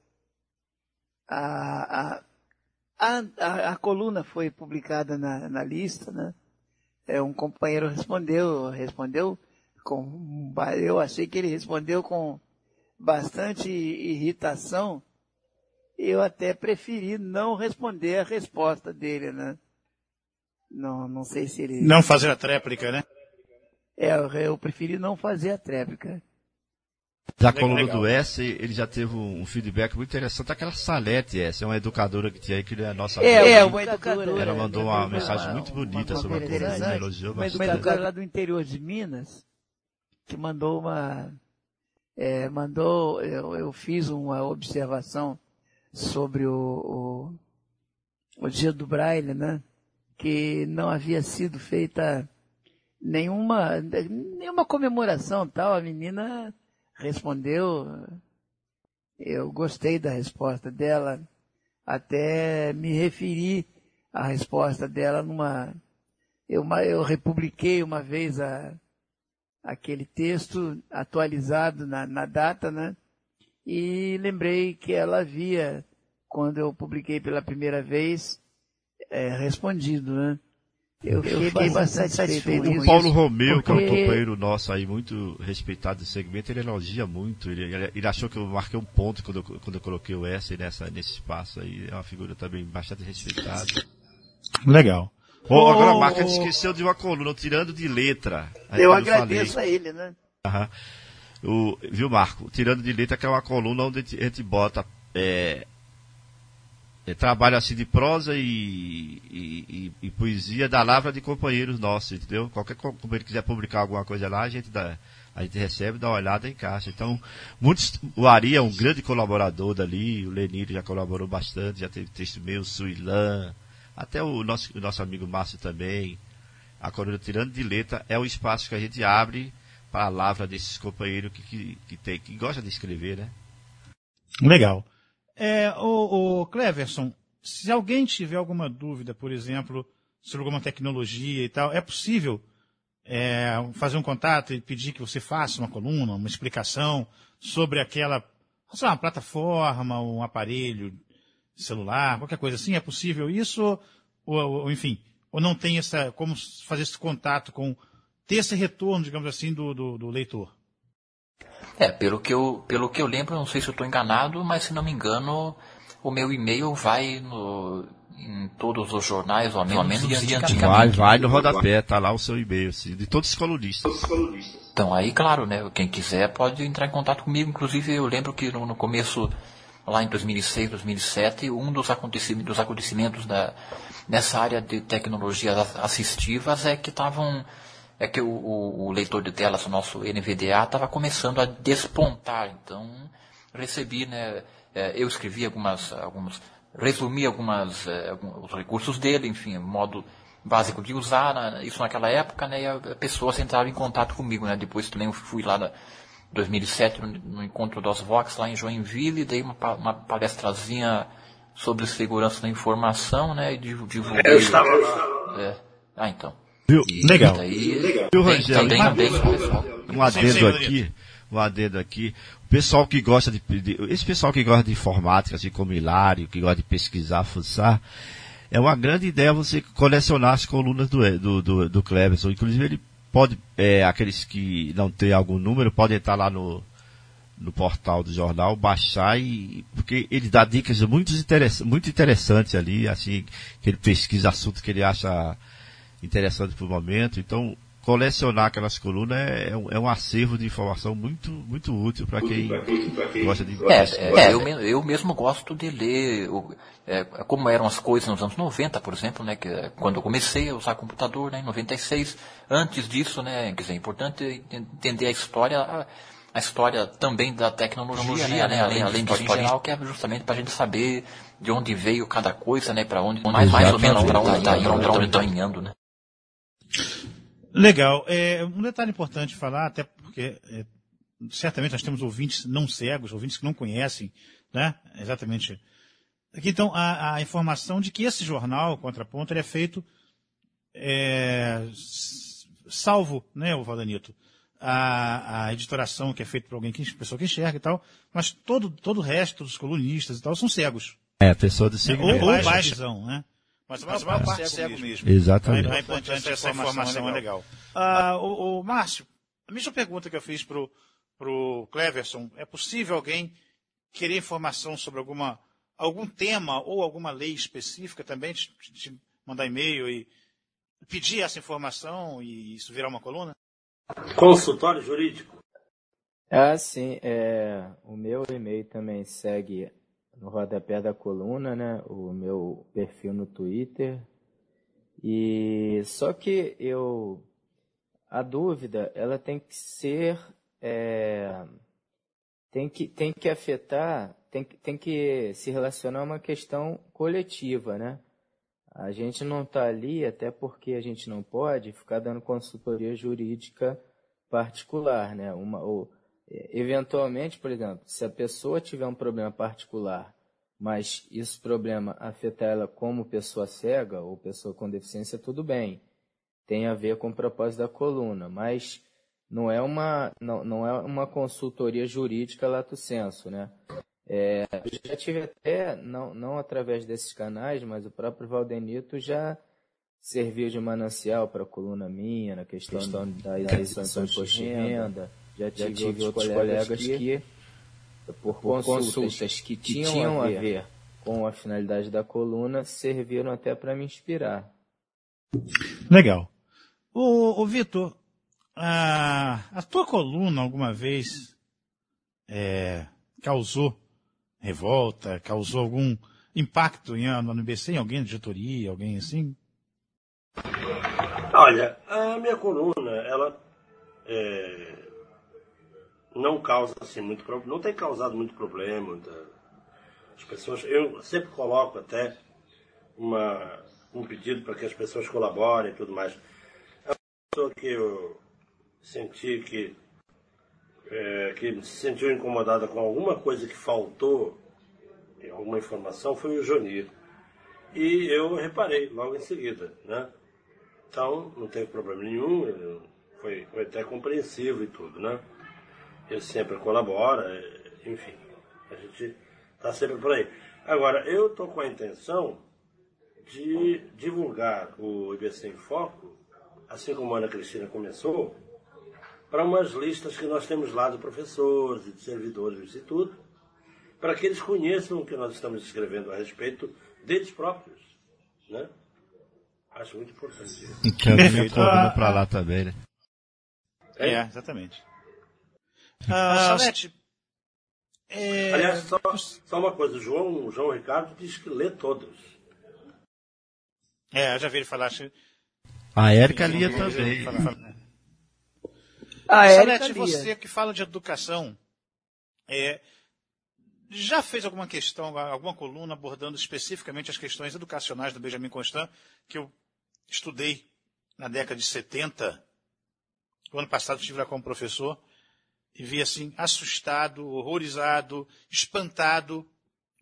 [SPEAKER 4] a, a, a, a coluna foi publicada na, na lista, né? É, um companheiro respondeu, respondeu com... Eu achei que ele respondeu com bastante irritação. Eu até preferi não responder a resposta dele, né? Não, não sei se ele...
[SPEAKER 2] Não fazer a tréplica, né?
[SPEAKER 4] É, eu, eu preferi não fazer a tréplica.
[SPEAKER 3] Da coluna do S, ele já teve um feedback muito interessante. Aquela Salete, essa é uma educadora que tinha aí, que é a nossa...
[SPEAKER 4] É, é uma educadora.
[SPEAKER 3] Ela mandou uma,
[SPEAKER 4] uma
[SPEAKER 3] mensagem
[SPEAKER 4] uma,
[SPEAKER 3] muito bonita
[SPEAKER 4] uma,
[SPEAKER 3] sobre a coluna, elogiou
[SPEAKER 4] uma
[SPEAKER 3] bastante.
[SPEAKER 4] Uma educadora lá do interior de Minas, que mandou uma... É, mandou... Eu, eu fiz uma observação sobre o, o, o dia do Braille, né? Que não havia sido feita nenhuma, nenhuma comemoração tal. A menina respondeu, eu gostei da resposta dela, até me referi à resposta dela numa... Eu, eu republiquei uma vez a, aquele texto atualizado na, na data, né? E lembrei que ela havia, quando eu publiquei pela primeira vez, é, respondido, né? Eu fiquei, eu fiquei bastante satisfeito com
[SPEAKER 3] isso.
[SPEAKER 4] O
[SPEAKER 3] Paulo Romeu,
[SPEAKER 4] porque...
[SPEAKER 3] que é um companheiro nosso aí, muito respeitado do segmento, ele elogia muito. Ele, ele, ele achou que eu marquei um ponto quando eu, quando eu coloquei o S nessa, nesse espaço aí. É uma figura também bastante respeitada.
[SPEAKER 2] Legal.
[SPEAKER 3] Oh, agora a Marca esqueceu de uma coluna, tirando de letra.
[SPEAKER 4] Eu agradeço falei. a ele, né?
[SPEAKER 3] Aham. O, viu, Marco? Tirando de letra, que é uma coluna onde a gente bota é, é, trabalho assim de prosa e, e, e, e poesia da lavra de companheiros nossos, entendeu? Qualquer companheiro que quiser publicar alguma coisa lá, a gente, dá, a gente recebe, dá uma olhada e encaixa. Então, muitos, o Ari é um grande colaborador dali, o Lenir já colaborou bastante, já teve texto meu, o Suilan, até o nosso, o nosso amigo Márcio também. A coluna Tirando de Letra é o espaço que a gente abre para a lavra desses companheiros que, que, que, tem, que gostam de escrever, né?
[SPEAKER 2] Legal. É, o, o Cleverson, se alguém tiver alguma dúvida, por exemplo, sobre alguma tecnologia e tal, é possível é, fazer um contato e pedir que você faça uma coluna, uma explicação sobre aquela, sei lá, uma plataforma, um aparelho celular, qualquer coisa assim? É possível isso? Ou, ou enfim, ou não tem essa, como fazer esse contato com, ter esse retorno, digamos assim, do, do, do leitor?
[SPEAKER 9] É, pelo que, eu, pelo que eu lembro, não sei se eu estou enganado, mas se não me engano, o meu e-mail vai no, em todos os jornais, ou ao menos, menos de antigamente.
[SPEAKER 3] Vai, vai no rodapé, tá lá o seu e-mail, assim, de todos os colunistas.
[SPEAKER 9] Então, aí, claro, né, quem quiser pode entrar em contato comigo. Inclusive, eu lembro que no, no começo, lá em dois mil e seis, dois mil e sete, um dos acontecimentos, dos acontecimentos da, nessa área de tecnologias assistivas é que estavam... É que o, o, o leitor de telas, o nosso N V D A, estava começando a despontar. Então, recebi, né, eu escrevi algumas, algumas resumi algumas, alguns recursos dele, enfim, modo básico de usar, isso naquela época, né, e a pessoa entrava em contato comigo, né, depois também eu fui lá em dois mil e sete, no, no encontro dos Vox, lá em Joinville, dei uma, uma palestrazinha sobre segurança da informação, né? E divulguei.
[SPEAKER 7] Eu estava lá.
[SPEAKER 9] É. Ah, então.
[SPEAKER 3] Viu?
[SPEAKER 9] E
[SPEAKER 2] Legal.
[SPEAKER 9] Daí,
[SPEAKER 3] Viu,
[SPEAKER 9] tem,
[SPEAKER 3] Rangel?
[SPEAKER 9] também,
[SPEAKER 3] Uma-
[SPEAKER 9] também, pessoal.
[SPEAKER 3] Um adendo aqui, um adendo aqui. O pessoal que gosta de, de- esse pessoal que gosta de informática, assim como Hilário, que gosta de pesquisar, fuçar, é uma grande ideia você colecionar as colunas do, do, do, do Cleverson. Inclusive ele pode, é, aqueles que não têm algum número, podem entrar lá no, no portal do jornal, baixar e, porque ele dá dicas muito, interess, muito interessantes ali, assim, que ele pesquisa assuntos que ele acha interessante pro momento. Então, colecionar aquelas colunas é, é, um, é um acervo de informação muito, muito útil para quem gosta de
[SPEAKER 9] É,
[SPEAKER 3] pesquisa.
[SPEAKER 9] é, eu, me- eu mesmo gosto de ler o- é, como eram as coisas nos anos noventa, por exemplo, né, que, é quando eu comecei a usar computador, né, em noventa e seis. Antes disso, né, quer dizer, é importante entender a história, a, a história também da tecnologia, né, além, além de história em geral, que é justamente para a gente saber de onde veio cada coisa, né, para onde, mais, mais ou menos para onde está indo, pra onde tá indo, né.
[SPEAKER 2] Legal. É, um detalhe importante falar, até porque é, certamente nós temos ouvintes não cegos, ouvintes que não conhecem, né? Exatamente. Aqui, então, a, a informação de que esse jornal, Contraponto, ele é feito, é, s- salvo, né, o Valdanito, a, a editoração que é feita por alguém, que, pessoa que enxerga e tal, mas todo, todo o resto dos colunistas e tal são cegos.
[SPEAKER 3] É, pessoa de
[SPEAKER 2] Né?
[SPEAKER 3] segmento.
[SPEAKER 2] Ou baixa visão, né? Mas a maior parte é cego mesmo.
[SPEAKER 3] Exatamente.
[SPEAKER 2] É importante essa informação, é legal. Ah, o, o Márcio, a mesma pergunta que eu fiz pro, pro Cleverson, é possível alguém querer informação sobre alguma, algum tema ou alguma lei específica também, te, te mandar e-mail e pedir essa informação e isso virar uma coluna?
[SPEAKER 7] Consultório jurídico.
[SPEAKER 8] Ah, sim. É, o meu e-mail também segue no rodapé da coluna, né? O meu perfil no Twitter. E só que eu a dúvida ela tem que ser é, tem que tem que afetar tem que tem que se relacionar a uma questão coletiva, né? A gente não está ali até porque a gente não pode ficar dando consultoria jurídica particular, né? Uma ou eventualmente, por exemplo, se a pessoa tiver um problema particular, mas esse problema afetar ela como pessoa cega ou pessoa com deficiência, tudo bem. Tem a ver com o propósito da coluna, mas não é uma, não, não é uma consultoria jurídica lato sensu, né? É, eu já tive até, não, não através desses canais, mas o próprio Valdenito já serviu de manancial para a coluna minha, na questão, questão da isenção de imposto de renda. Já tive, já tive outros colegas, colegas que, que por, por consultas, consultas que, que tinham, tinham a ver, a ver com a finalidade da coluna, serviram até para me inspirar.
[SPEAKER 2] Legal. Ô, ô Vitor, a, a tua coluna alguma vez é, causou revolta, causou algum impacto em, no I B C, em alguém de diretoria, alguém assim?
[SPEAKER 7] Olha, a minha coluna, ela é, não causa assim muito problema, não tem causado muito problema. Tá? As pessoas, eu sempre coloco até uma, um pedido para que as pessoas colaborem e tudo mais. É uma pessoa que eu senti que, é, que se sentiu incomodada com alguma coisa que faltou, alguma informação, foi o Jonir. E eu reparei logo em seguida, né? Então, não teve problema nenhum, foi, foi até compreensivo e tudo, né? Ele sempre colabora, enfim, a gente está sempre por aí. Agora, eu estou com a intenção de divulgar o I B C em Foco, assim como a Ana Cristina começou, para umas listas que nós temos lá de professores e de servidores do Instituto, para que eles conheçam o que nós estamos escrevendo a respeito deles próprios, né? Acho muito importante isso.
[SPEAKER 3] Que alguém coluna para lá também, né?
[SPEAKER 2] É, é exatamente. Ah, Salete, é...
[SPEAKER 7] Aliás, só, só uma coisa, o João, o João Ricardo diz que lê todos.
[SPEAKER 2] É, eu já vi ele falar. Acho...
[SPEAKER 3] A Érica lia também.
[SPEAKER 4] A Érica
[SPEAKER 2] Salete, você que fala de educação, é, já fez alguma questão, alguma coluna abordando especificamente as questões educacionais do Benjamin Constant, que eu estudei na década de setenta, o ano passado estive lá como professor, e vi assim, assustado, horrorizado, espantado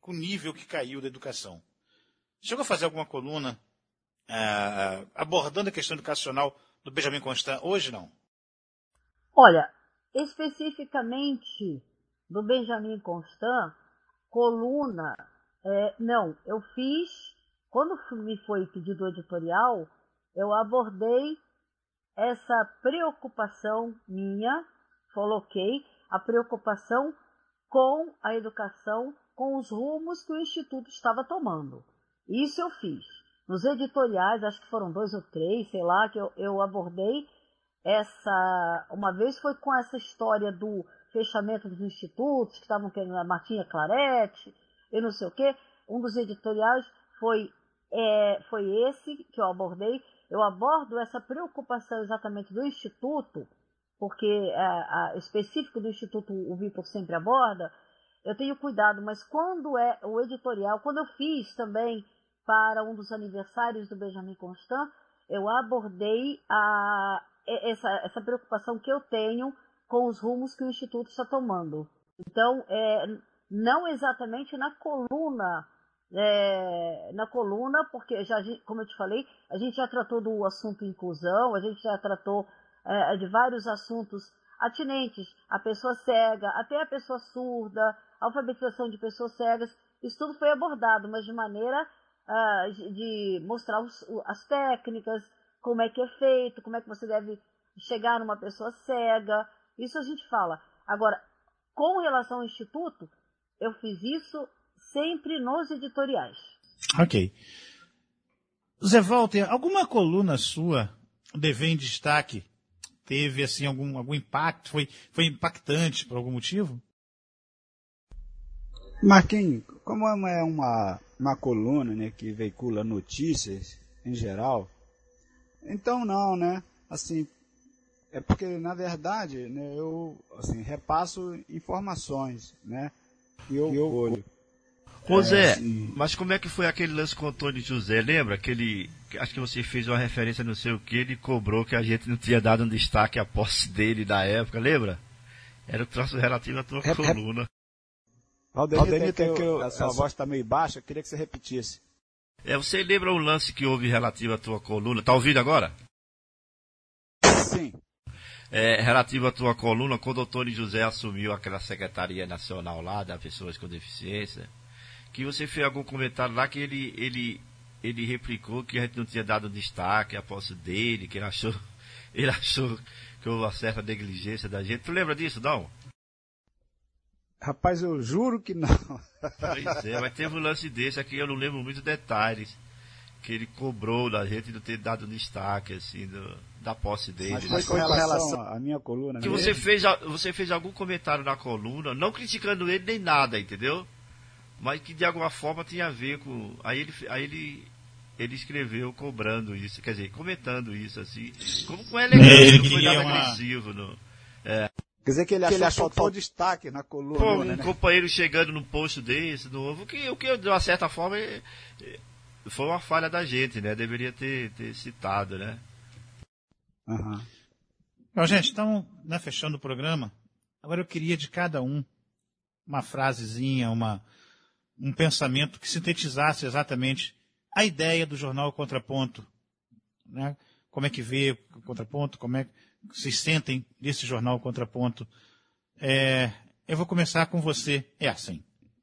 [SPEAKER 2] com o nível que caiu da educação. Chegou a fazer alguma coluna uh, abordando a questão educacional do Benjamin Constant? Hoje não.
[SPEAKER 5] Olha, especificamente do Benjamin Constant, coluna, é, não, eu fiz, quando me foi pedido o editorial, eu abordei essa preocupação minha, coloquei a preocupação com a educação, com os rumos que o Instituto estava tomando. Isso eu fiz. Nos editoriais, acho que foram dois ou três, sei lá, que eu, eu abordei essa... Uma vez foi com essa história do fechamento dos institutos, que estavam querendo a Martinha Clarete, e não sei o quê. Um dos editoriais foi, é, foi esse que eu abordei. Eu abordo essa preocupação exatamente do Instituto, porque é, a, específico do Instituto o Vitor sempre aborda, eu tenho cuidado, mas quando é o editorial, quando eu fiz também para um dos aniversários do Benjamin Constant, eu abordei a, essa, essa preocupação que eu tenho com os rumos que o Instituto está tomando. Então, é, não exatamente na coluna, é, na coluna, porque, já, como eu te falei, a gente já tratou do assunto inclusão, a gente já tratou é, de vários assuntos atinentes à pessoa cega, até a pessoa surda, alfabetização de pessoas cegas, isso tudo foi abordado, mas de maneira uh, de, de mostrar os, as técnicas, como é que é feito, como é que você deve chegar numa pessoa cega, isso a gente fala. Agora, com relação ao Instituto, eu fiz isso sempre nos editoriais.
[SPEAKER 2] Ok. Zé Walter, alguma coluna sua, Dever em Destaque, teve assim algum, algum impacto, foi, foi impactante por algum motivo?
[SPEAKER 6] Marquinhos, como é uma, uma coluna, né, que veicula notícias em geral, então não, né? Assim, é porque, na verdade, né, eu assim, repasso informações, né? E eu olho.
[SPEAKER 3] Ô Zé,
[SPEAKER 6] é, assim,
[SPEAKER 3] mas como é que foi aquele lance com o Antônio José? Lembra? Aquele, acho que você fez uma referência não sei o que, ele cobrou que a gente não tinha dado um destaque à posse dele da época, lembra? Era o troço relativo à tua
[SPEAKER 6] Rep,
[SPEAKER 3] coluna.
[SPEAKER 6] Valdenito, é que eu, a sua voz está meio baixa, eu queria que você repetisse.
[SPEAKER 3] É, você lembra o lance que houve relativo à tua coluna? Tá ouvindo agora?
[SPEAKER 6] Sim.
[SPEAKER 3] É, relativo à tua coluna, quando o Antônio José assumiu aquela Secretaria Nacional lá, das pessoas com deficiência, que você fez algum comentário lá que ele, ele, ele replicou que a gente não tinha dado destaque à posse dele, que ele achou, ele achou que houve uma certa negligência da gente. Tu lembra disso, não?
[SPEAKER 6] Rapaz, eu juro que não.
[SPEAKER 3] Pois é, mas teve um lance desse aqui, eu não lembro muitos detalhes, que ele cobrou da gente não ter dado destaque, assim, do, da posse dele.
[SPEAKER 6] Mas foi com relação à minha coluna
[SPEAKER 3] que
[SPEAKER 6] mesmo?
[SPEAKER 3] você fez, você fez algum comentário na coluna, não criticando ele nem nada, entendeu? Mas que de alguma forma tinha a ver com... Aí ele, aí ele, ele escreveu cobrando isso, quer dizer, comentando isso, assim, como com elegância, não foi nada uma... agressivo, não. É.
[SPEAKER 6] Quer dizer que ele, que achou, ele achou que faltou destaque na coluna.
[SPEAKER 3] Pô, um
[SPEAKER 6] né?
[SPEAKER 3] companheiro chegando num posto desse, novo, o que, o que de uma certa forma foi uma falha da gente, né? Deveria ter, ter citado, né?
[SPEAKER 6] Uhum.
[SPEAKER 2] Bom, gente, então, né, fechando o programa, agora eu queria de cada um uma frasezinha, uma, um pensamento que sintetizasse exatamente a ideia do jornal Contraponto, né? Como é que vê o Contraponto, como é que vocês sentem desse jornal Contraponto. É, eu vou começar com você. É assim.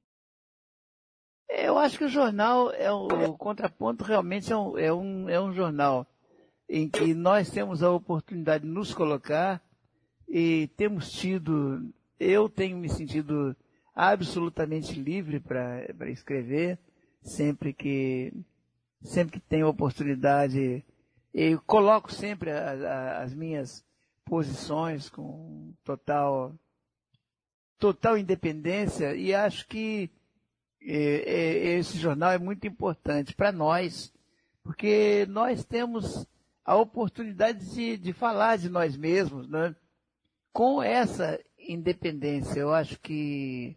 [SPEAKER 4] Eu acho que o jornal, é o, o Contraponto realmente é um, é, um, é um jornal em que nós temos a oportunidade de nos colocar e temos tido, eu tenho me sentido absolutamente livre para escrever, sempre que, sempre que tenho oportunidade, eu coloco sempre a, a, as minhas posições com total, total independência e acho que é, é, esse jornal é muito importante para nós, porque nós temos a oportunidade de, de falar de nós mesmos, né? Com essa independência. Eu acho que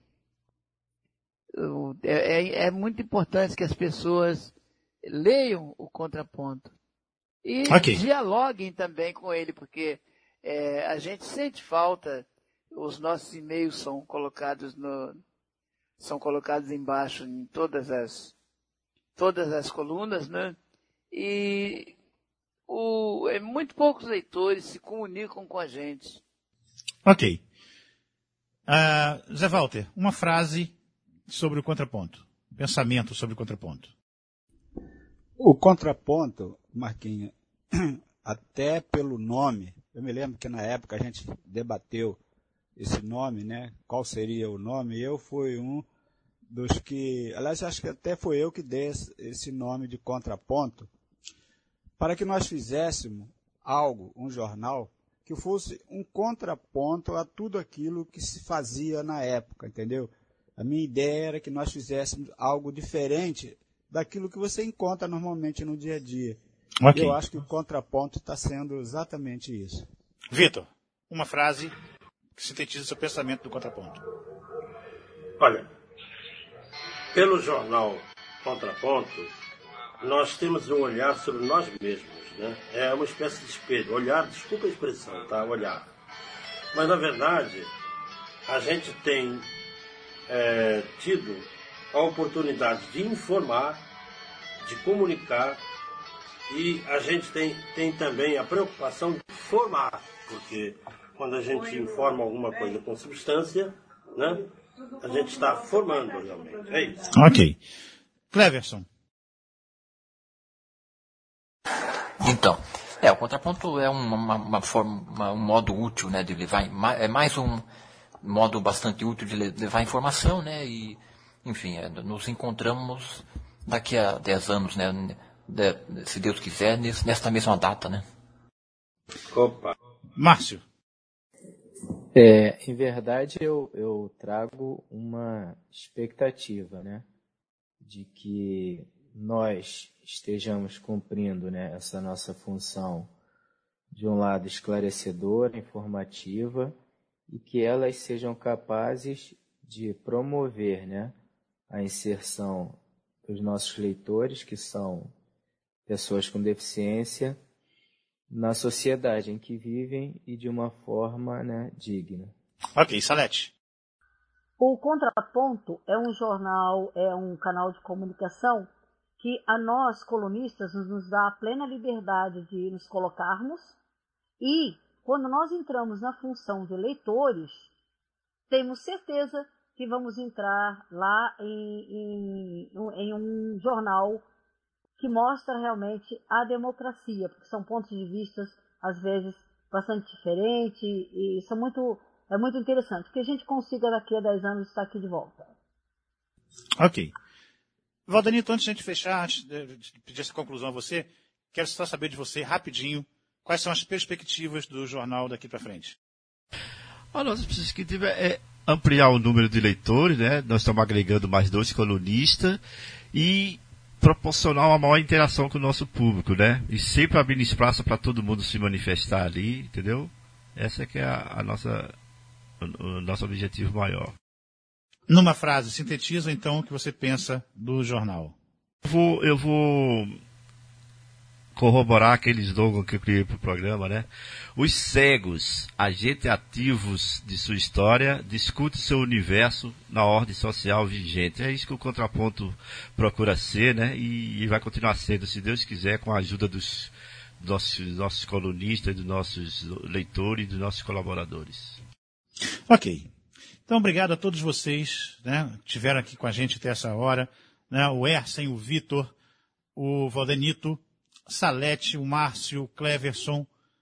[SPEAKER 4] é, é, é muito importante que as pessoas leiam o Contraponto e okay. dialoguem também com ele, porque é, a gente sente falta, os nossos e-mails são colocados no, são colocados embaixo em todas as, todas as colunas, né? E o, é, muito poucos leitores se comunicam com a gente.
[SPEAKER 2] Ok. Uh, Zé Walter, uma frase sobre o contraponto. Pensamento sobre o contraponto.
[SPEAKER 6] O contraponto, Marquinhos, até pelo nome, eu me lembro que na época a gente debateu esse nome, né? Qual seria o nome? Eu fui um dos que, aliás, acho que até foi eu que dei esse nome de contraponto, para que nós fizéssemos algo, um jornal, que fosse um contraponto a tudo aquilo que se fazia na época, entendeu? A minha ideia era que nós fizéssemos algo diferente daquilo que você encontra normalmente no dia a dia. Okay. Eu acho que o contraponto está sendo exatamente isso.
[SPEAKER 2] Vitor, uma frase que sintetiza o seu pensamento do contraponto.
[SPEAKER 7] Olha, pelo jornal Contraponto, nós temos um olhar sobre nós mesmos, né? É uma espécie de espelho. Olhar, desculpa a expressão, tá? Olhar. Mas, na verdade, a gente tem é, tido a oportunidade de informar, de comunicar, e a gente tem, tem também a preocupação de formar, porque quando a gente informa alguma coisa com substância, né, a gente está formando realmente. É isso.
[SPEAKER 2] Ok. Cleverson.
[SPEAKER 9] Então, é, o contraponto é uma, uma, uma forma, uma, um modo útil, né, de levar, é mais um modo bastante útil de levar informação, né, e, enfim, é, nos encontramos daqui a dez anos, né, de, se Deus quiser, nesta mesma data, né.
[SPEAKER 7] Opa.
[SPEAKER 2] Márcio.
[SPEAKER 8] É, em verdade, eu, eu trago uma expectativa, né, de que nós estejamos cumprindo, né, essa nossa função, de um lado esclarecedora, informativa, e que elas sejam capazes de promover, né, a inserção dos nossos leitores, que são pessoas com deficiência, na sociedade em que vivem e de uma forma, né, digna.
[SPEAKER 2] Ok, Salete.
[SPEAKER 5] O Contraponto é um jornal, é um canal de comunicação que a nós, colunistas, nos dá a plena liberdade de nos colocarmos, e quando nós entramos na função de leitores, temos certeza que vamos entrar lá em, em, em um jornal que mostra realmente a democracia, porque são pontos de vista, às vezes, bastante diferentes, e são muito, é muito interessante, que a gente consiga daqui a dez anos estar aqui de volta.
[SPEAKER 2] Ok. Valdenito, antes de a gente fechar, antes de pedir essa conclusão a você, quero só saber de você, rapidinho, quais são as perspectivas do jornal daqui para frente.
[SPEAKER 3] A nossa perspectiva é ampliar o número de leitores, né? Nós estamos agregando mais dois colunistas e proporcionar uma maior interação com o nosso público, né? E sempre abrir espaço para todo mundo se manifestar ali, entendeu? Essa é que é a, a nossa, o, o nosso objetivo maior.
[SPEAKER 2] Numa frase, sintetiza então o que você pensa do jornal.
[SPEAKER 3] Eu vou, eu vou corroborar aquele slogan que eu criei para o programa, né? Os cegos, agentes ativos de sua história, discutem seu universo na ordem social vigente. É isso que o Contraponto procura ser, né? E, e vai continuar sendo, se Deus quiser, com a ajuda dos nossos, nossos colunistas, dos nossos leitores e dos nossos colaboradores.
[SPEAKER 2] Ok. Então, obrigado a todos vocês, né, que estiveram aqui com a gente até essa hora, né, o Ersen, o Vitor, o Valdenito, Salete, o Márcio, o Cleverson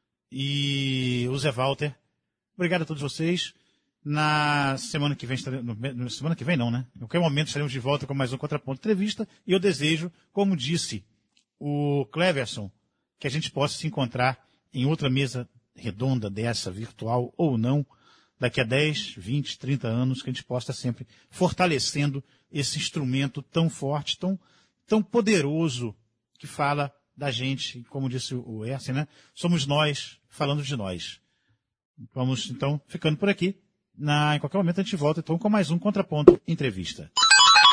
[SPEAKER 2] e o Zé Walter. Obrigado a todos vocês. Na semana que vem, estaremos, no, semana que vem não, né? Em qualquer momento estaremos de volta com mais um Contraponto Entrevista e eu desejo, como disse o Cleverson, que a gente possa se encontrar em outra mesa redonda dessa, virtual ou não, daqui a dez, vinte, trinta anos, que a gente possa estar sempre fortalecendo esse instrumento tão forte, tão, tão poderoso, que fala da gente, como disse o Ersen, né? Somos nós falando de nós. Vamos, então, ficando por aqui. Na, em qualquer momento a gente volta, então, com mais um Contraponto Entrevista.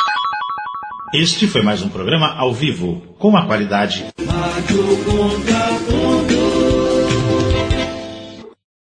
[SPEAKER 2] Este foi mais um programa ao vivo, com a qualidade... Rádio Contra...